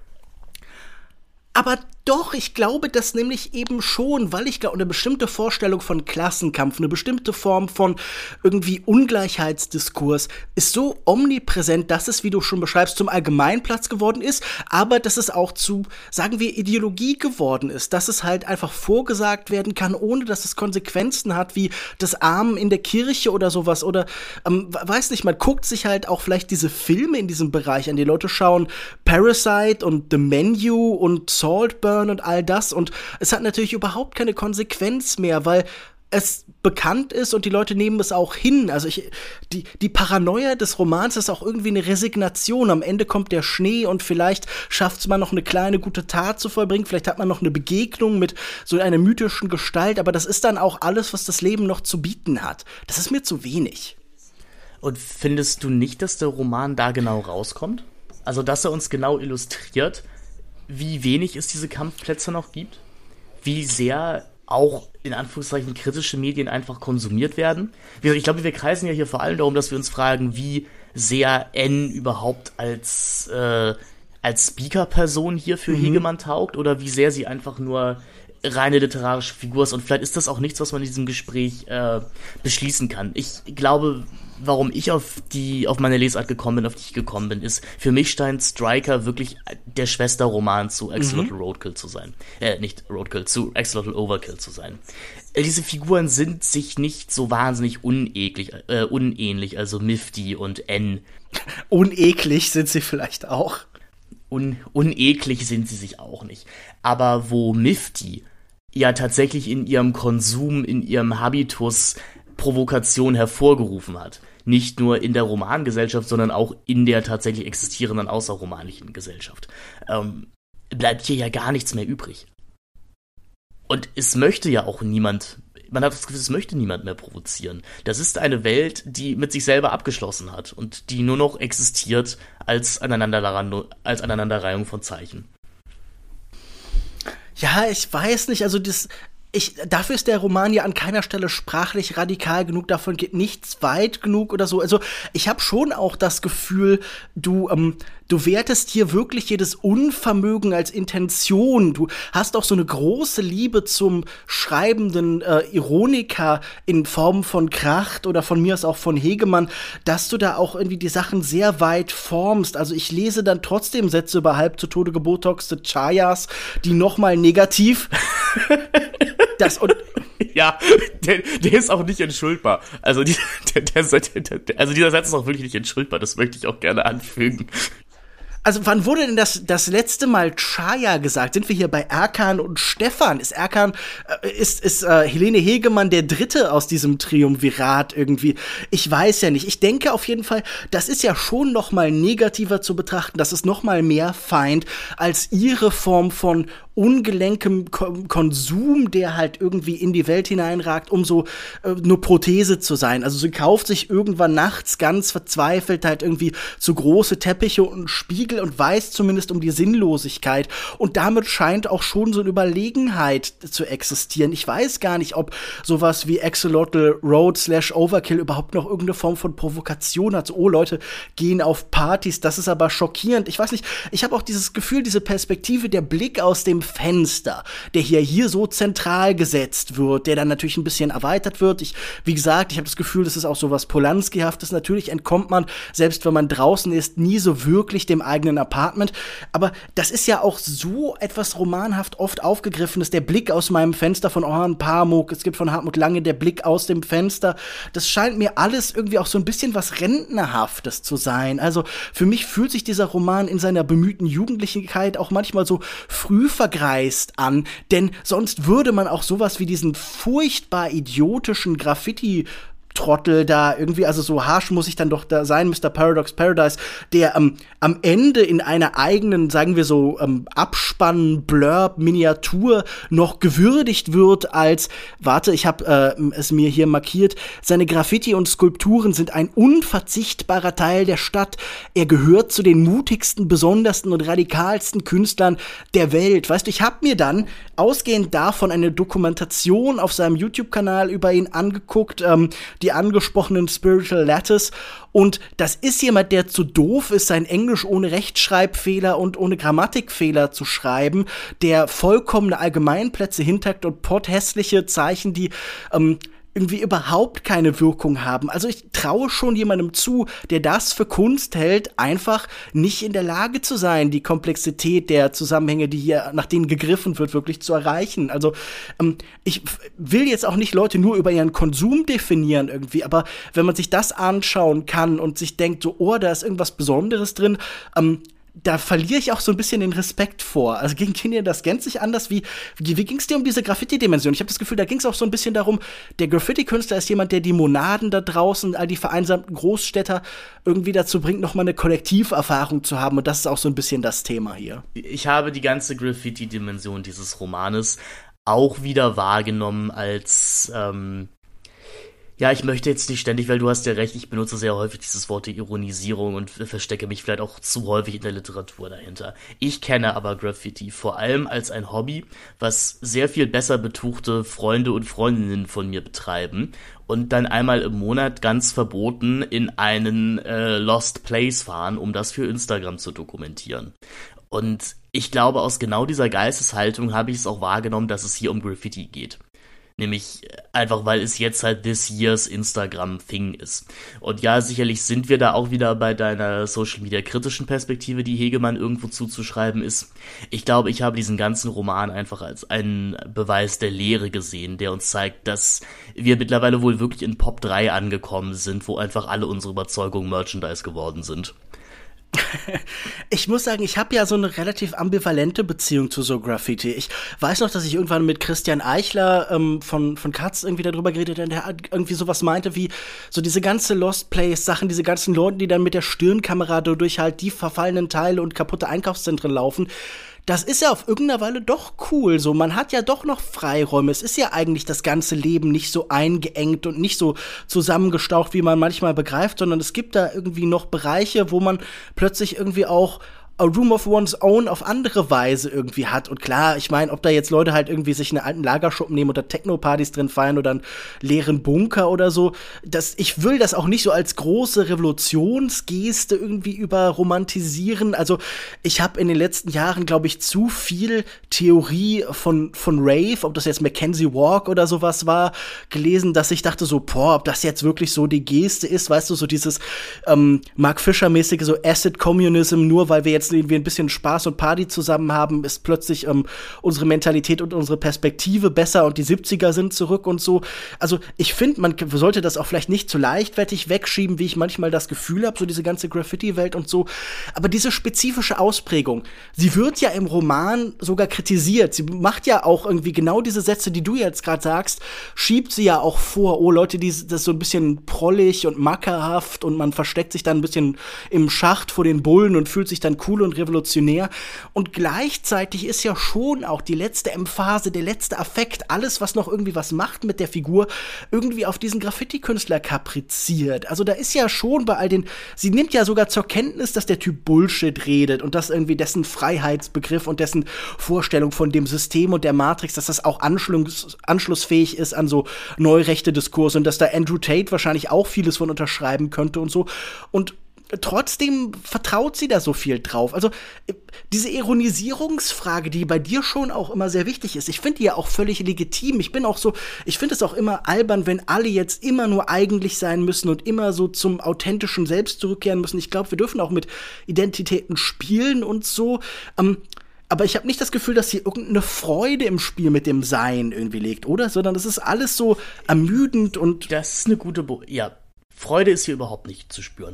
Aber doch, ich glaube das nämlich eben schon, weil ich glaube, eine bestimmte Vorstellung von Klassenkampf, eine bestimmte Form von irgendwie Ungleichheitsdiskurs ist so omnipräsent, dass es, wie du schon beschreibst, zum Allgemeinplatz geworden ist, aber dass es auch zu, sagen wir, Ideologie geworden ist, dass es halt einfach vorgesagt werden kann, ohne dass es Konsequenzen hat, wie das Armen in der Kirche oder sowas, oder, weiß nicht, man guckt sich halt auch vielleicht diese Filme in diesem Bereich an, die Leute schauen Parasite und The Menu und Saltburn und all das, und es hat natürlich überhaupt keine Konsequenz mehr, weil es bekannt ist und die Leute nehmen es auch hin. Also die Paranoia des Romans ist auch irgendwie eine Resignation. Am Ende kommt der Schnee und vielleicht schafft es man noch eine kleine gute Tat zu vollbringen. Vielleicht hat man noch eine Begegnung mit so einer mythischen Gestalt, aber das ist dann auch alles, was das Leben noch zu bieten hat. Das ist mir zu wenig. Und findest du nicht, dass der Roman da genau rauskommt? Also, dass er uns genau illustriert, wie wenig es diese Kampfplätze noch gibt, wie sehr auch in Anführungszeichen kritische Medien einfach konsumiert werden. Ich glaube, wir kreisen ja hier vor allem darum, dass wir uns fragen, wie sehr N überhaupt als Speaker-Person hier für Hegemann taugt oder wie sehr sie einfach nur reine literarische Figur ist. Und vielleicht ist das auch nichts, was man in diesem Gespräch beschließen kann. Ich glaube, warum ich auf meine Lesart gekommen bin, auf die ich gekommen bin, ist, für mich scheint Striker wirklich der Schwesterroman zu Axolotl Roadkill zu sein. Nicht Roadkill, zu Axolotl Overkill zu sein. Diese Figuren sind sich nicht so wahnsinnig unähnlich, also Mifty und N. Uneklig sind sie vielleicht auch. Uneklig sind sie sich auch nicht. Aber wo Mifty ja tatsächlich in ihrem Konsum, in ihrem Habitus Provokation hervorgerufen hat, nicht nur in der Romangesellschaft, sondern auch in der tatsächlich existierenden außerromanischen Gesellschaft, bleibt hier ja gar nichts mehr übrig. Und es möchte ja auch niemand, man hat das Gefühl, es möchte niemand mehr provozieren. Das ist eine Welt, die mit sich selber abgeschlossen hat und die nur noch existiert als Aneinanderreihung von Zeichen. Ja, ich weiß nicht, also dafür ist der Roman ja an keiner Stelle sprachlich radikal genug, davon geht nichts weit genug oder so. Also ich habe schon auch das Gefühl, du wertest hier wirklich jedes Unvermögen als Intention. Du hast auch so eine große Liebe zum schreibenden Ironiker in Form von Kracht oder von mir aus auch von Hegemann, dass du da auch irgendwie die Sachen sehr weit formst. Also ich lese dann trotzdem Sätze über halb zu Tode gebotoxte Chayas, die nochmal negativ ja, der ist auch nicht entschuldbar. Also dieser Satz ist auch wirklich nicht entschuldbar. Das möchte ich auch gerne anfügen. Also wann wurde denn das letzte Mal Chaya gesagt? Sind wir hier bei Erkan und Stefan? Ist Helene Hegemann der Dritte aus diesem Triumvirat irgendwie? Ich weiß ja nicht. Ich denke auf jeden Fall, das ist ja schon noch mal negativer zu betrachten. Das ist noch mal mehr Feind als ihre Form von ungelenkem Konsum, der halt irgendwie in die Welt hineinragt, um so eine Prothese zu sein. Also sie kauft sich irgendwann nachts ganz verzweifelt halt irgendwie so große Teppiche und einen Spiegel Titel und weiß zumindest um die Sinnlosigkeit. Und damit scheint auch schon so eine Überlegenheit zu existieren. Ich weiß gar nicht, ob sowas wie Axolotl Road / Overkill überhaupt noch irgendeine Form von Provokation hat. So, oh, Leute gehen auf Partys, das ist aber schockierend. Ich weiß nicht, ich habe auch dieses Gefühl, diese Perspektive, der Blick aus dem Fenster, der hier so zentral gesetzt wird, der dann natürlich ein bisschen erweitert wird. Wie gesagt, ich habe das Gefühl, das ist auch so was Polanski-haftes. Natürlich entkommt man, selbst wenn man draußen ist, nie so wirklich dem eigenen Apartment. Aber das ist ja auch so etwas romanhaft oft aufgegriffenes. Der Blick aus meinem Fenster von Orhan Pamuk, es gibt von Hartmut Lange der Blick aus dem Fenster. Das scheint mir alles irgendwie auch so ein bisschen was Rentnerhaftes zu sein. Also für mich fühlt sich dieser Roman in seiner bemühten Jugendlichkeit auch manchmal so früh vergreist an, denn sonst würde man auch sowas wie diesen furchtbar idiotischen Graffiti-Trottel da irgendwie, also so harsch muss ich dann doch da sein, Mr. Paradox Paradise, der am Ende in einer eigenen, sagen wir so, Abspann-Blurb-Miniatur noch gewürdigt wird als, warte, ich habe es mir hier markiert, seine Graffiti und Skulpturen sind ein unverzichtbarer Teil der Stadt. Er gehört zu den mutigsten, besondersten und radikalsten Künstlern der Welt. Weißt du, ich habe mir dann ausgehend davon eine Dokumentation auf seinem YouTube-Kanal über ihn angeguckt, die angesprochenen Spiritual Lattice. Und das ist jemand, der zu doof ist, sein Englisch ohne Rechtschreibfehler und ohne Grammatikfehler zu schreiben, der vollkommene Allgemeinplätze hintagt und potthässliche Zeichen, die irgendwie überhaupt keine Wirkung haben. Also ich traue schon jemandem zu, der das für Kunst hält, einfach nicht in der Lage zu sein, die Komplexität der Zusammenhänge, die hier, nach denen gegriffen wird, wirklich zu erreichen. Also ich will jetzt auch nicht Leute nur über ihren Konsum definieren irgendwie, aber wenn man sich das anschauen kann und sich denkt, so, oh, da ist irgendwas Besonderes drin, da verliere ich auch so ein bisschen den Respekt vor. Also ging dir das gänzlich anders? Wie ging es dir um diese Graffiti-Dimension? Ich habe das Gefühl, da ging es auch so ein bisschen darum, der Graffiti-Künstler ist jemand, der die Monaden da draußen, all die vereinsamten Großstädter irgendwie dazu bringt, nochmal eine Kollektiverfahrung zu haben. Und das ist auch so ein bisschen das Thema hier. Ich habe die ganze Graffiti-Dimension dieses Romanes auch wieder wahrgenommen als ja, ich möchte jetzt nicht ständig, weil du hast ja recht, ich benutze sehr häufig dieses Wort der Ironisierung und verstecke mich vielleicht auch zu häufig in der Literatur dahinter. Ich kenne aber Graffiti vor allem als ein Hobby, was sehr viel besser betuchte Freunde und Freundinnen von mir betreiben und dann einmal im Monat ganz verboten in einen Lost Place fahren, um das für Instagram zu dokumentieren. Und ich glaube, aus genau dieser Geisteshaltung habe ich es auch wahrgenommen, dass es hier um Graffiti geht. Nämlich einfach, weil es jetzt halt this year's Instagram-Thing ist. Und ja, sicherlich sind wir da auch wieder bei deiner Social-Media-kritischen Perspektive, die Hegemann irgendwo zuzuschreiben ist. Ich glaube, ich habe diesen ganzen Roman einfach als einen Beweis der Lehre gesehen, der uns zeigt, dass wir mittlerweile wohl wirklich in Pop 3 angekommen sind, wo einfach alle unsere Überzeugungen Merchandise geworden sind. Ich muss sagen, ich habe ja so eine relativ ambivalente Beziehung zu so Graffiti. Ich weiß noch, dass ich irgendwann mit Christian Eichler von Katz irgendwie darüber geredet habe, der irgendwie sowas meinte wie so diese ganze Lost Place-Sachen, diese ganzen Leute, die dann mit der Stirnkamera durch halt die verfallenen Teile und kaputte Einkaufszentren laufen. Das ist ja auf irgendeiner Weise doch cool, so, man hat ja doch noch Freiräume, es ist ja eigentlich das ganze Leben nicht so eingeengt und nicht so zusammengestaucht, wie man manchmal begreift, sondern es gibt da irgendwie noch Bereiche, wo man plötzlich irgendwie auch a room of one's own auf andere Weise irgendwie hat. Und klar, ich meine, ob da jetzt Leute halt irgendwie sich einen alten Lagerschuppen nehmen oder Techno-Partys drin feiern oder einen leeren Bunker oder so, ich will das auch nicht so als große Revolutionsgeste irgendwie überromantisieren. Also ich habe in den letzten Jahren, glaube ich, zu viel Theorie von Rave, ob das jetzt Mackenzie Walk oder sowas war, gelesen, dass ich dachte so, boah, ob das jetzt wirklich so die Geste ist, weißt du, so dieses Mark Fisher-mäßige so Acid Communism, nur weil wir jetzt ein bisschen Spaß und Party zusammen haben, ist plötzlich unsere Mentalität und unsere Perspektive besser und die 70er sind zurück und so. Also ich finde, man sollte das auch vielleicht nicht zu leichtfertig wegschieben, wie ich manchmal das Gefühl habe, so diese ganze Graffiti-Welt und so. Aber diese spezifische Ausprägung, sie wird ja im Roman sogar kritisiert. Sie macht ja auch irgendwie genau diese Sätze, die du jetzt gerade sagst, schiebt sie ja auch vor, oh Leute, das ist so ein bisschen prollig und mackerhaft und man versteckt sich dann ein bisschen im Schacht vor den Bullen und fühlt sich dann cool cool und revolutionär. Und gleichzeitig ist ja schon auch die letzte Emphase, der letzte Affekt, alles, was noch irgendwie was macht mit der Figur, irgendwie auf diesen Graffiti-Künstler kapriziert. Also da ist ja schon bei all den, sie nimmt ja sogar zur Kenntnis, dass der Typ Bullshit redet und dass irgendwie dessen Freiheitsbegriff und dessen Vorstellung von dem System und der Matrix, dass das auch anschlussfähig ist an so neurechte Diskurse und dass da Andrew Tate wahrscheinlich auch vieles von unterschreiben könnte und so. Und trotzdem vertraut sie da so viel drauf. Also diese Ironisierungsfrage, die bei dir schon auch immer sehr wichtig ist, ich finde die ja auch völlig legitim. Ich finde es auch immer albern, wenn alle jetzt immer nur eigentlich sein müssen und immer so zum authentischen Selbst zurückkehren müssen. Ich glaube, wir dürfen auch mit Identitäten spielen und so. Aber ich habe nicht das Gefühl, dass hier irgendeine Freude im Spiel mit dem Sein irgendwie liegt, oder? Sondern es ist alles so ermüdend und das ist eine gute Freude ist hier überhaupt nicht zu spüren.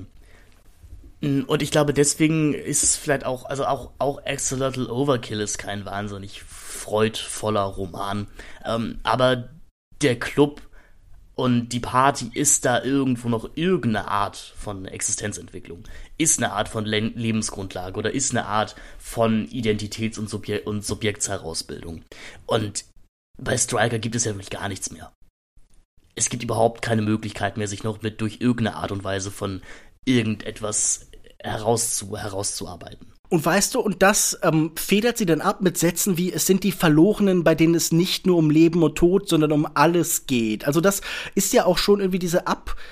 Und ich glaube, deswegen ist es vielleicht auch Axolotl Overkill ist kein wahnsinnig freudvoller Roman. Aber der Club und die Party ist da irgendwo noch irgendeine Art von Existenzentwicklung, ist eine Art von Lebensgrundlage oder ist eine Art von Identitäts- und Subjektsherausbildung. Und bei Striker gibt es ja wirklich gar nichts mehr. Es gibt überhaupt keine Möglichkeit mehr, sich noch durch irgendeine Art und Weise von irgendetwas herauszuarbeiten. Und weißt du, und das federt sie dann ab mit Sätzen wie, es sind die Verlorenen, bei denen es nicht nur um Leben und Tod, sondern um alles geht. Also das ist ja auch schon irgendwie diese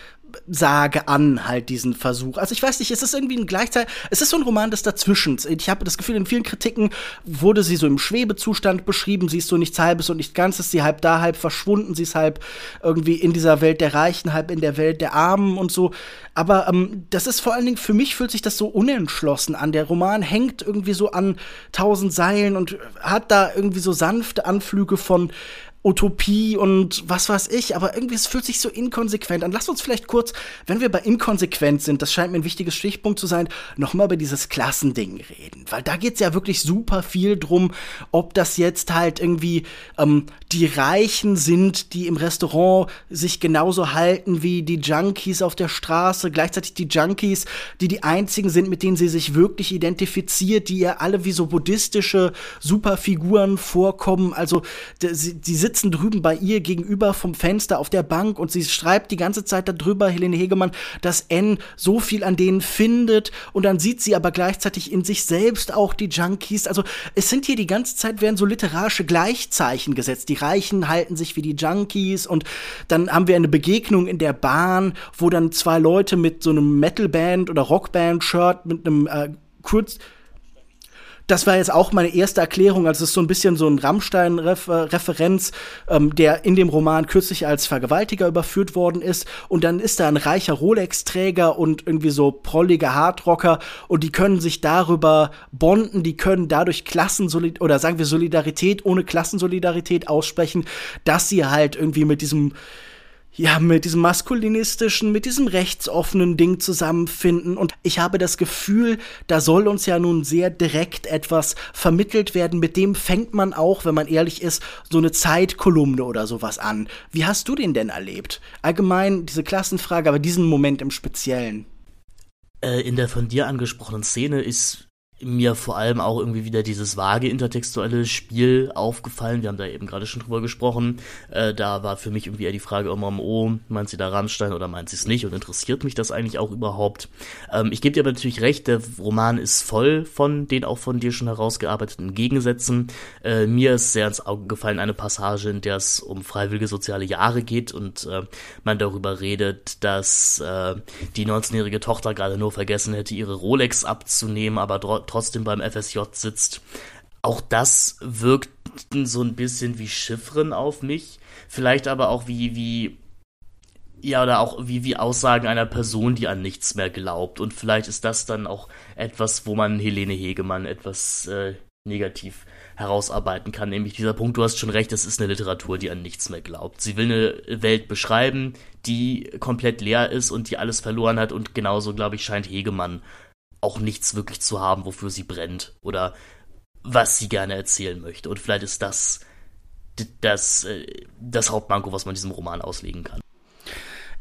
Absage an halt diesen Versuch. Also ich weiß nicht, es ist irgendwie es ist so ein Roman des Dazwischens. Ich habe das Gefühl, in vielen Kritiken wurde sie so im Schwebezustand beschrieben, sie ist so nichts Halbes und nichts Ganzes, sie halb da, halb verschwunden, sie ist halb irgendwie in dieser Welt der Reichen, halb in der Welt der Armen und so. Aber das ist vor allen Dingen, für mich fühlt sich das so unentschlossen an. Der Roman hängt irgendwie so an 1000 Seilen und hat da irgendwie so sanfte Anflüge von Utopie und was weiß ich, aber irgendwie, es fühlt sich so inkonsequent an. Lass uns vielleicht kurz, wenn wir bei inkonsequent sind, das scheint mir ein wichtiges Stichpunkt zu sein, noch mal über dieses Klassending reden. Weil da geht's ja wirklich super viel drum, ob das jetzt halt irgendwie die Reichen sind, die im Restaurant sich genauso halten wie die Junkies auf der Straße, gleichzeitig die Junkies, die einzigen sind, mit denen sie sich wirklich identifiziert, die ja alle wie so buddhistische Superfiguren vorkommen. Also die sitzen drüben bei ihr gegenüber vom Fenster auf der Bank und sie schreibt die ganze Zeit darüber, Helene Hegemann, dass N so viel an denen findet und dann sieht sie aber gleichzeitig in sich selbst auch die Junkies. Also es sind hier die ganze Zeit, werden so literarische Gleichzeichen gesetzt. Die Reichen halten sich wie die Junkies und dann haben wir eine Begegnung in der Bahn, wo dann zwei Leute mit so einem Metalband- oder Rockband-Shirt mit einem das war jetzt auch meine erste Erklärung, also es ist so ein bisschen so ein Rammstein-Referenz, der in dem Roman kürzlich als Vergewaltiger überführt worden ist. Und dann ist da ein reicher Rolex-Träger und irgendwie so prollige Hardrocker und die können sich darüber bonden, die können dadurch oder sagen wir Solidarität ohne Klassensolidarität aussprechen, dass sie halt irgendwie mit diesem maskulinistischen, mit diesem rechtsoffenen Ding zusammenfinden. Und ich habe das Gefühl, da soll uns ja nun sehr direkt etwas vermittelt werden. Mit dem fängt man auch, wenn man ehrlich ist, so eine Zeitkolumne oder sowas an. Wie hast du den denn erlebt? Allgemein diese Klassenfrage, aber diesen Moment im Speziellen. In der von dir angesprochenen Szene ist mir vor allem auch irgendwie wieder dieses vage intertextuelle Spiel aufgefallen. Wir haben da eben gerade schon drüber gesprochen. Da war für mich irgendwie eher die Frage, meint sie da Rammstein oder meint sie es nicht? Und interessiert mich das eigentlich auch überhaupt? Ich gebe dir aber natürlich recht, der Roman ist voll von den auch von dir schon herausgearbeiteten Gegensätzen. Mir ist sehr ins Auge gefallen eine Passage, in der es um freiwillige soziale Jahre geht und man darüber redet, dass die 19-jährige Tochter gerade nur vergessen hätte, ihre Rolex abzunehmen, aber trotzdem beim FSJ sitzt. Auch das wirkt so ein bisschen wie Chiffren auf mich. Vielleicht aber auch wie Aussagen einer Person, die an nichts mehr glaubt. Und vielleicht ist das dann auch etwas, wo man Helene Hegemann etwas negativ herausarbeiten kann. Nämlich dieser Punkt, du hast schon recht, es ist eine Literatur, die an nichts mehr glaubt. Sie will eine Welt beschreiben, die komplett leer ist und die alles verloren hat. Und genauso, glaube ich, scheint Hegemann auch nichts wirklich zu haben, wofür sie brennt oder was sie gerne erzählen möchte. Und vielleicht ist das Hauptmanko, was man diesem Roman auslegen kann.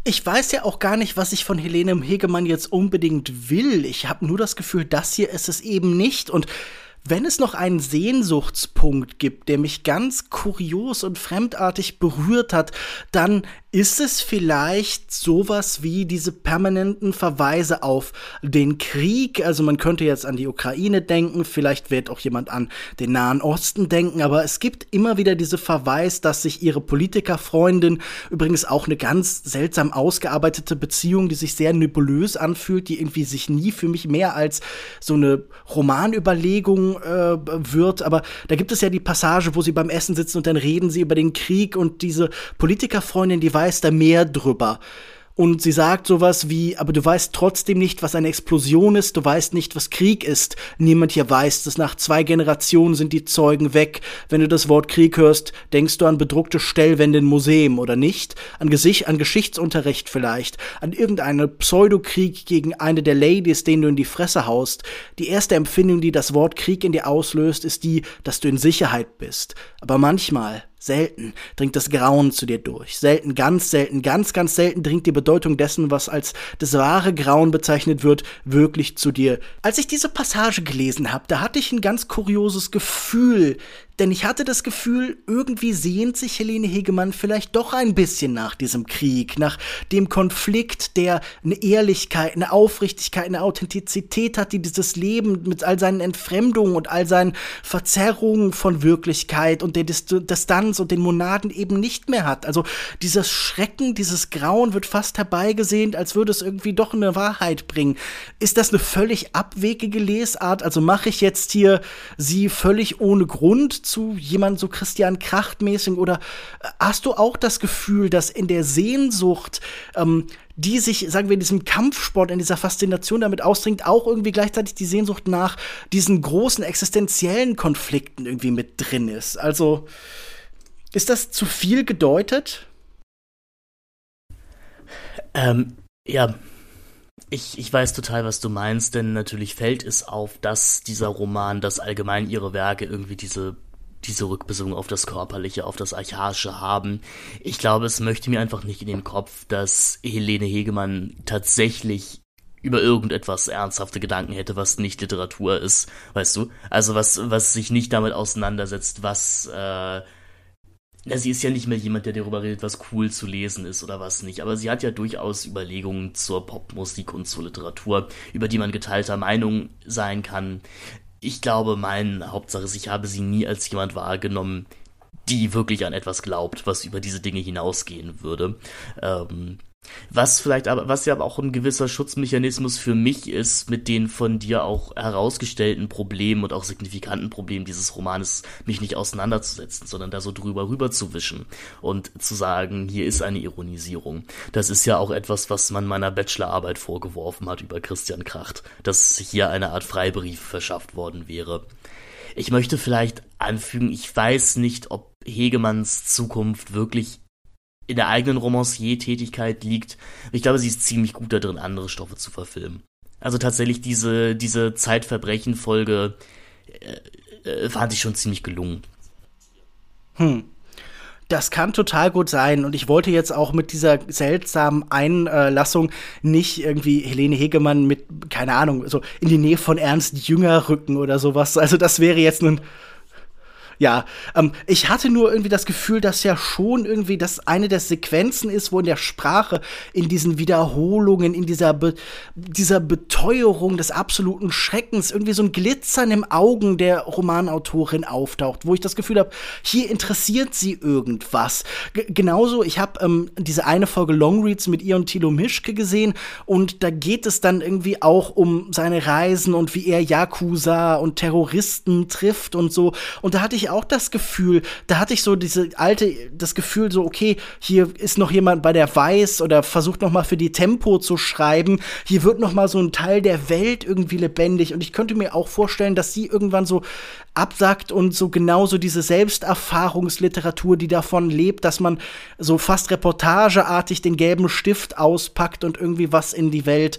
Ich weiß ja auch gar nicht, was ich von Helene Hegemann jetzt unbedingt will. Ich habe nur das Gefühl, das hier ist es eben nicht. Und wenn es noch einen Sehnsuchtspunkt gibt, der mich ganz kurios und fremdartig berührt hat, dann ist es vielleicht sowas wie diese permanenten Verweise auf den Krieg. Also man könnte jetzt an die Ukraine denken, vielleicht wird auch jemand an den Nahen Osten denken, aber es gibt immer wieder diese Verweis, dass sich ihre Politikerfreundin, übrigens auch eine ganz seltsam ausgearbeitete Beziehung, die sich sehr nebulös anfühlt, die irgendwie sich nie für mich mehr als so eine Romanüberlegung wird, aber da gibt es ja die Passage, wo sie beim Essen sitzen und dann reden sie über den Krieg und diese Politikerfreundin, die weiß da mehr drüber. Und sie sagt sowas wie, aber du weißt trotzdem nicht, was eine Explosion ist, du weißt nicht, was Krieg ist. Niemand hier weiß, dass nach 2 Generationen sind die Zeugen weg. Wenn du das Wort Krieg hörst, denkst du an bedruckte Stellwände in Museum, oder nicht? An Geschichtsunterricht vielleicht, an irgendeinen Pseudokrieg gegen eine der Ladies, denen du in die Fresse haust. Die erste Empfindung, die das Wort Krieg in dir auslöst, ist die, dass du in Sicherheit bist. Aber manchmal, selten dringt das Grauen zu dir durch. Selten, ganz selten dringt die Bedeutung dessen, was als das wahre Grauen bezeichnet wird, wirklich zu dir. Als ich diese Passage gelesen habe, da hatte ich ein ganz kurioses Gefühl. Denn ich hatte das Gefühl, irgendwie sehnt sich Helene Hegemann vielleicht doch ein bisschen nach diesem Krieg, nach dem Konflikt, der eine Ehrlichkeit, eine Aufrichtigkeit, eine Authentizität hat, die dieses Leben mit all seinen Entfremdungen und all seinen Verzerrungen von Wirklichkeit und der Distanz und den Monaden eben nicht mehr hat. Also dieses Schrecken, dieses Grauen wird fast herbeigesehnt, als würde es irgendwie doch eine Wahrheit bringen. Ist das eine völlig abwegige Lesart? Also mache ich jetzt hier sie völlig ohne Grund zu jemandem so Christian Kracht-mäßig, oder hast du auch das Gefühl, dass in der Sehnsucht, die sich, sagen wir, in diesem Kampfsport, in dieser Faszination damit ausdringt, auch irgendwie gleichzeitig die Sehnsucht nach diesen großen existenziellen Konflikten irgendwie mit drin ist? Also, ist das zu viel gedeutet? Ja. Ich weiß total, was du meinst, denn natürlich fällt es auf, dass dieser Roman, dass allgemein ihre Werke irgendwie diese Rückbesinnung auf das Körperliche, auf das Archaische haben. Ich glaube, es möchte mir einfach nicht in den Kopf, dass Helene Hegemann tatsächlich über irgendetwas ernsthafte Gedanken hätte, was nicht Literatur ist, weißt du? Also was sich nicht damit auseinandersetzt, sie ist ja nicht mehr jemand, der darüber redet, was cool zu lesen ist oder was nicht, aber sie hat ja durchaus Überlegungen zur Popmusik und zur Literatur, über die man geteilter Meinung sein kann. Ich glaube, meine Hauptsache ist, ich habe sie nie als jemand wahrgenommen, die wirklich an etwas glaubt, was über diese Dinge hinausgehen würde. Was ja aber auch ein gewisser Schutzmechanismus für mich ist, mit den von dir auch herausgestellten Problemen und auch signifikanten Problemen dieses Romanes mich nicht auseinanderzusetzen, sondern da so drüber rüber zu wischen und zu sagen, hier ist eine Ironisierung. Das ist ja auch etwas, was man meiner Bachelorarbeit vorgeworfen hat über Christian Kracht, dass hier eine Art Freibrief verschafft worden wäre. Ich möchte vielleicht anfügen, ich weiß nicht, ob Hegemanns Zukunft wirklich in der eigenen Romancier-Tätigkeit liegt. Ich glaube, sie ist ziemlich gut da drin, andere Stoffe zu verfilmen. Also tatsächlich diese Zeitverbrechen-Folge fand ich schon ziemlich gelungen. Das kann total gut sein. Und ich wollte jetzt auch mit dieser seltsamen Einlassung nicht irgendwie Helene Hegemann mit, keine Ahnung, so in die Nähe von Ernst Jünger rücken oder sowas. Also das wäre jetzt nun... Ja, ich hatte nur irgendwie das Gefühl, dass ja schon irgendwie das eine der Sequenzen ist, wo in der Sprache, in diesen Wiederholungen, in dieser Beteuerung des absoluten Schreckens irgendwie so ein Glitzern im Augen der Romanautorin auftaucht, wo ich das Gefühl habe, hier interessiert sie irgendwas. Genauso, ich habe diese eine Folge Longreads mit ihr und Thilo Mischke gesehen und da geht es dann irgendwie auch um seine Reisen und wie er Yakuza und Terroristen trifft und so. Und da hatte ich auch das Gefühl, da hatte ich so das Gefühl so, okay, hier ist noch jemand bei der Weiß oder versucht noch mal für die Tempo zu schreiben, hier wird noch mal so ein Teil der Welt irgendwie lebendig und ich könnte mir auch vorstellen, dass sie irgendwann so absackt und so genauso diese Selbsterfahrungsliteratur, die davon lebt, dass man so fast reportageartig den gelben Stift auspackt und irgendwie was in die Welt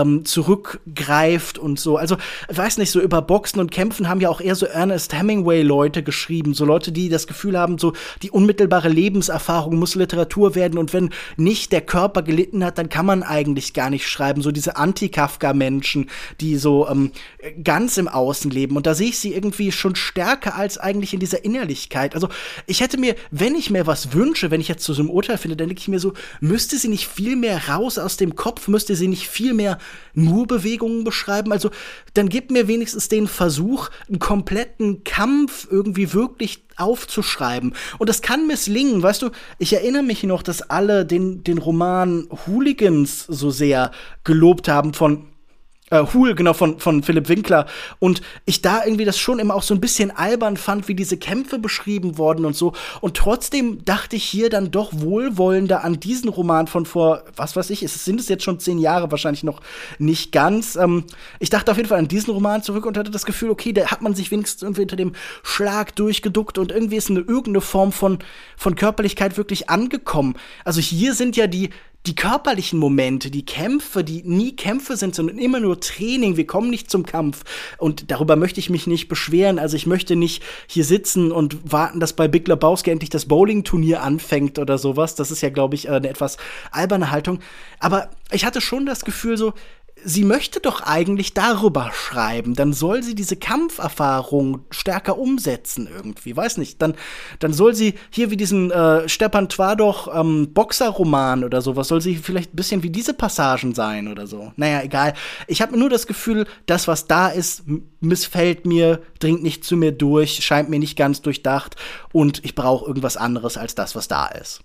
zurückgreift und so. Also, ich weiß nicht, so über Boxen und Kämpfen haben ja auch eher so Ernest Hemingway-Leute geschrieben, so Leute, die das Gefühl haben, so die unmittelbare Lebenserfahrung muss Literatur werden und wenn nicht der Körper gelitten hat, dann kann man eigentlich gar nicht schreiben. So diese Anti-Kafka-Menschen, die so ganz im Außen leben. Und da sehe ich sie irgendwie schon stärker als eigentlich in dieser Innerlichkeit. Also ich hätte mir, wenn ich mir was wünsche, wenn ich jetzt zu so einem Urteil finde, dann denke ich mir so, müsste sie nicht viel mehr raus aus dem Kopf, müsste sie nicht viel mehr nur Bewegungen beschreiben? Also dann gib mir wenigstens den Versuch, einen kompletten Kampf irgendwie wirklich aufzuschreiben. Und das kann misslingen, weißt du, ich erinnere mich noch, dass alle den Roman Hooligans so sehr gelobt haben von Hool, genau, von Philipp Winkler. Und ich da irgendwie das schon immer auch so ein bisschen albern fand, wie diese Kämpfe beschrieben wurden und so. Und trotzdem dachte ich hier dann doch wohlwollender an diesen Roman von vor, was weiß ich, sind es jetzt schon 10 Jahre, wahrscheinlich noch nicht ganz. Ich dachte auf jeden Fall an diesen Roman zurück und hatte das Gefühl, okay, da hat man sich wenigstens irgendwie unter dem Schlag durchgeduckt und irgendwie ist irgendeine Form von Körperlichkeit wirklich angekommen. Also hier sind ja die körperlichen Momente, die Kämpfe, die nie Kämpfe sind, sondern immer nur Training. Wir kommen nicht zum Kampf. Und darüber möchte ich mich nicht beschweren. Also ich möchte nicht hier sitzen und warten, dass bei Big Lebowski endlich das Bowling-Turnier anfängt oder sowas. Das ist ja, glaube ich, eine etwas alberne Haltung. Aber ich hatte schon das Gefühl so, sie möchte doch eigentlich darüber schreiben. Dann soll sie diese Kampferfahrung stärker umsetzen irgendwie. Weiß nicht. Dann soll sie hier wie diesen Stepan Twardoch Boxerroman oder sowas, soll sie vielleicht ein bisschen wie diese Passagen sein oder so. Naja, egal. Ich habe nur das Gefühl, das, was da ist, missfällt mir, dringt nicht zu mir durch, scheint mir nicht ganz durchdacht und ich brauche irgendwas anderes als das, was da ist.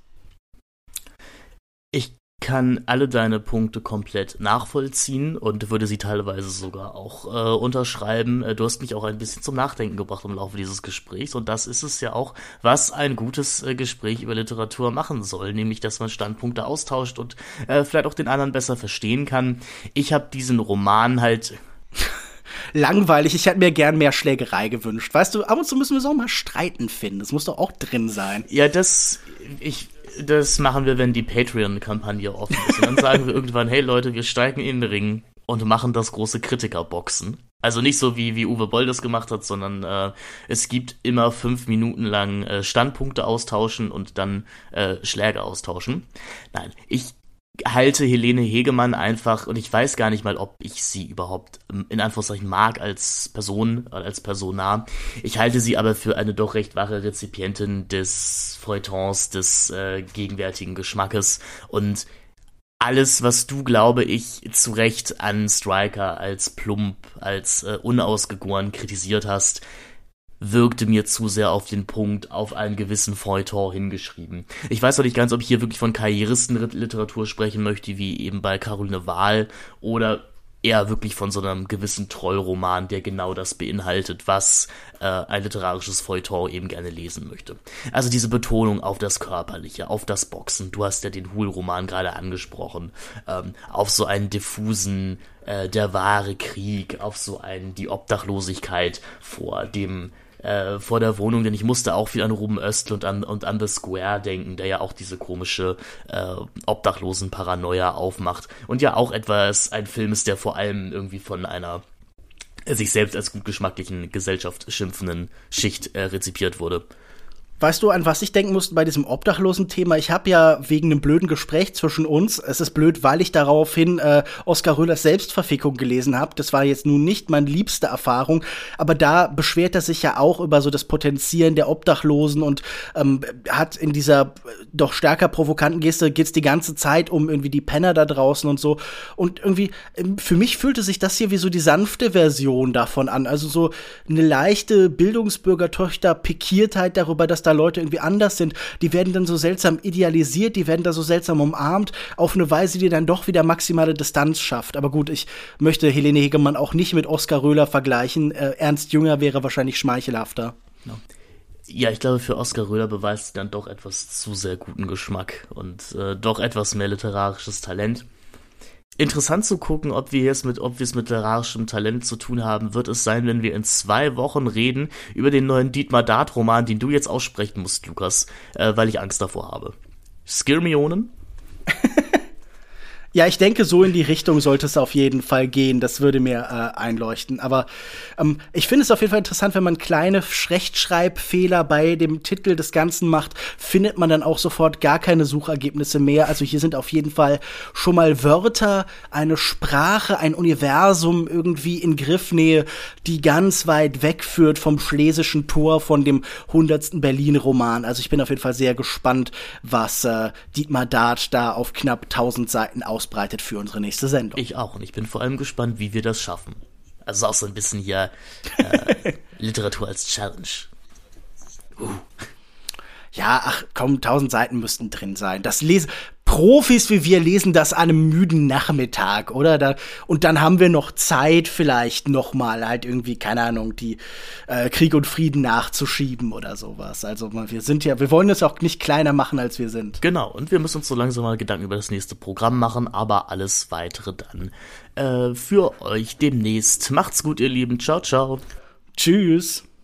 Ich kann alle deine Punkte komplett nachvollziehen und würde sie teilweise sogar auch unterschreiben. Du hast mich auch ein bisschen zum Nachdenken gebracht im Laufe dieses Gesprächs und das ist es ja auch, was ein gutes Gespräch über Literatur machen soll, nämlich, dass man Standpunkte austauscht und vielleicht auch den anderen besser verstehen kann. Ich habe diesen Roman halt langweilig, ich hätte mir gern mehr Schlägerei gewünscht. Weißt du, ab und zu müssen wir so auch mal streiten finden. Das muss doch auch drin sein. Ja, das machen wir, wenn die Patreon-Kampagne offen ist. Und dann sagen wir irgendwann, hey Leute, wir steigen in den Ring und machen das große Kritikerboxen. Also nicht so wie Uwe Boll das gemacht hat, sondern es gibt immer 5 Minuten lang Standpunkte austauschen und dann Schläge austauschen. Nein, ich halte Helene Hegemann einfach, und ich weiß gar nicht mal, ob ich sie überhaupt in Anführungszeichen mag als Person oder als Persona. Ich halte sie aber für eine doch recht wahre Rezipientin des Feuilletons, des gegenwärtigen Geschmackes und alles, was du, glaube ich, zu Recht an Stryker als plump, als unausgegoren kritisiert hast, wirkte mir zu sehr auf den Punkt, auf einen gewissen Feuilleton hingeschrieben. Ich weiß noch nicht ganz, ob ich hier wirklich von Karrieristenliteratur sprechen möchte, wie eben bei Caroline Wahl, oder eher wirklich von so einem gewissen Trollroman, der genau das beinhaltet, was ein literarisches Feuilleton eben gerne lesen möchte. Also diese Betonung auf das Körperliche, auf das Boxen, du hast ja den Hool-Roman gerade angesprochen, auf so einen diffusen, der wahre Krieg, auf so einen, die Obdachlosigkeit vor der Wohnung, denn ich musste auch viel an Ruben Östlund und an The Square denken, der ja auch diese komische Obdachlosen-Paranoia aufmacht und ja auch ein Film ist, der vor allem irgendwie von einer sich selbst als gutgeschmacklichen Gesellschaft schimpfenden Schicht rezipiert wurde. Weißt du, an was ich denken musste bei diesem Obdachlosen-Thema? Ich habe ja wegen einem blöden Gespräch zwischen uns, es ist blöd, weil ich daraufhin Oskar Röhlers Selbstverfickung gelesen habe. Das war jetzt nun nicht meine liebste Erfahrung, aber da beschwert er sich ja auch über so das Potenzieren der Obdachlosen und hat in dieser doch stärker provokanten Geste geht's die ganze Zeit um irgendwie die Penner da draußen und so. Und irgendwie, für mich fühlte sich das hier wie so die sanfte Version davon an. Also so eine leichte Bildungsbürgertochter-Pikiertheit darüber, dass da Leute irgendwie anders sind, die werden dann so seltsam idealisiert, die werden da so seltsam umarmt, auf eine Weise, die dann doch wieder maximale Distanz schafft. Aber gut, ich möchte Helene Hegemann auch nicht mit Oskar Röhler vergleichen. Ernst Jünger wäre wahrscheinlich schmeichelhafter. Ja, ich glaube, für Oskar Röhler beweist sie dann doch etwas zu sehr guten Geschmack und doch etwas mehr literarisches Talent. Interessant zu gucken, ob wir es mit literarischem Talent zu tun haben, wird es sein, wenn wir in 2 Wochen reden über den neuen Dietmar Dart-Roman, den du jetzt aussprechen musst, Lukas, weil ich Angst davor habe. Skirmionen? Ja, ich denke, so in die Richtung sollte es auf jeden Fall gehen. Das würde mir einleuchten. Aber ich finde es auf jeden Fall interessant, wenn man kleine Rechtschreibfehler bei dem Titel des Ganzen macht, findet man dann auch sofort gar keine Suchergebnisse mehr. Also hier sind auf jeden Fall schon mal Wörter, eine Sprache, ein Universum irgendwie in Griffnähe, die ganz weit wegführt vom Schlesischen Tor, von dem 100. Berlin-Roman. Also ich bin auf jeden Fall sehr gespannt, was Dietmar Dart da auf knapp 1000 Seiten ausbreitet für unsere nächste Sendung. Ich auch. Und ich bin vor allem gespannt, wie wir das schaffen. Also auch so ein bisschen hier Literatur als Challenge. Ja, ach komm, 1000 Seiten müssten drin sein. Das lesen Profis wie wir lesen das an einem müden Nachmittag, oder? Und dann haben wir noch Zeit, vielleicht noch mal halt irgendwie, keine Ahnung, die Krieg und Frieden nachzuschieben oder sowas. Also wir wollen es auch nicht kleiner machen, als wir sind. Genau, und wir müssen uns so langsam mal Gedanken über das nächste Programm machen, aber alles weitere dann für euch demnächst. Macht's gut, ihr Lieben. Ciao, ciao. Tschüss.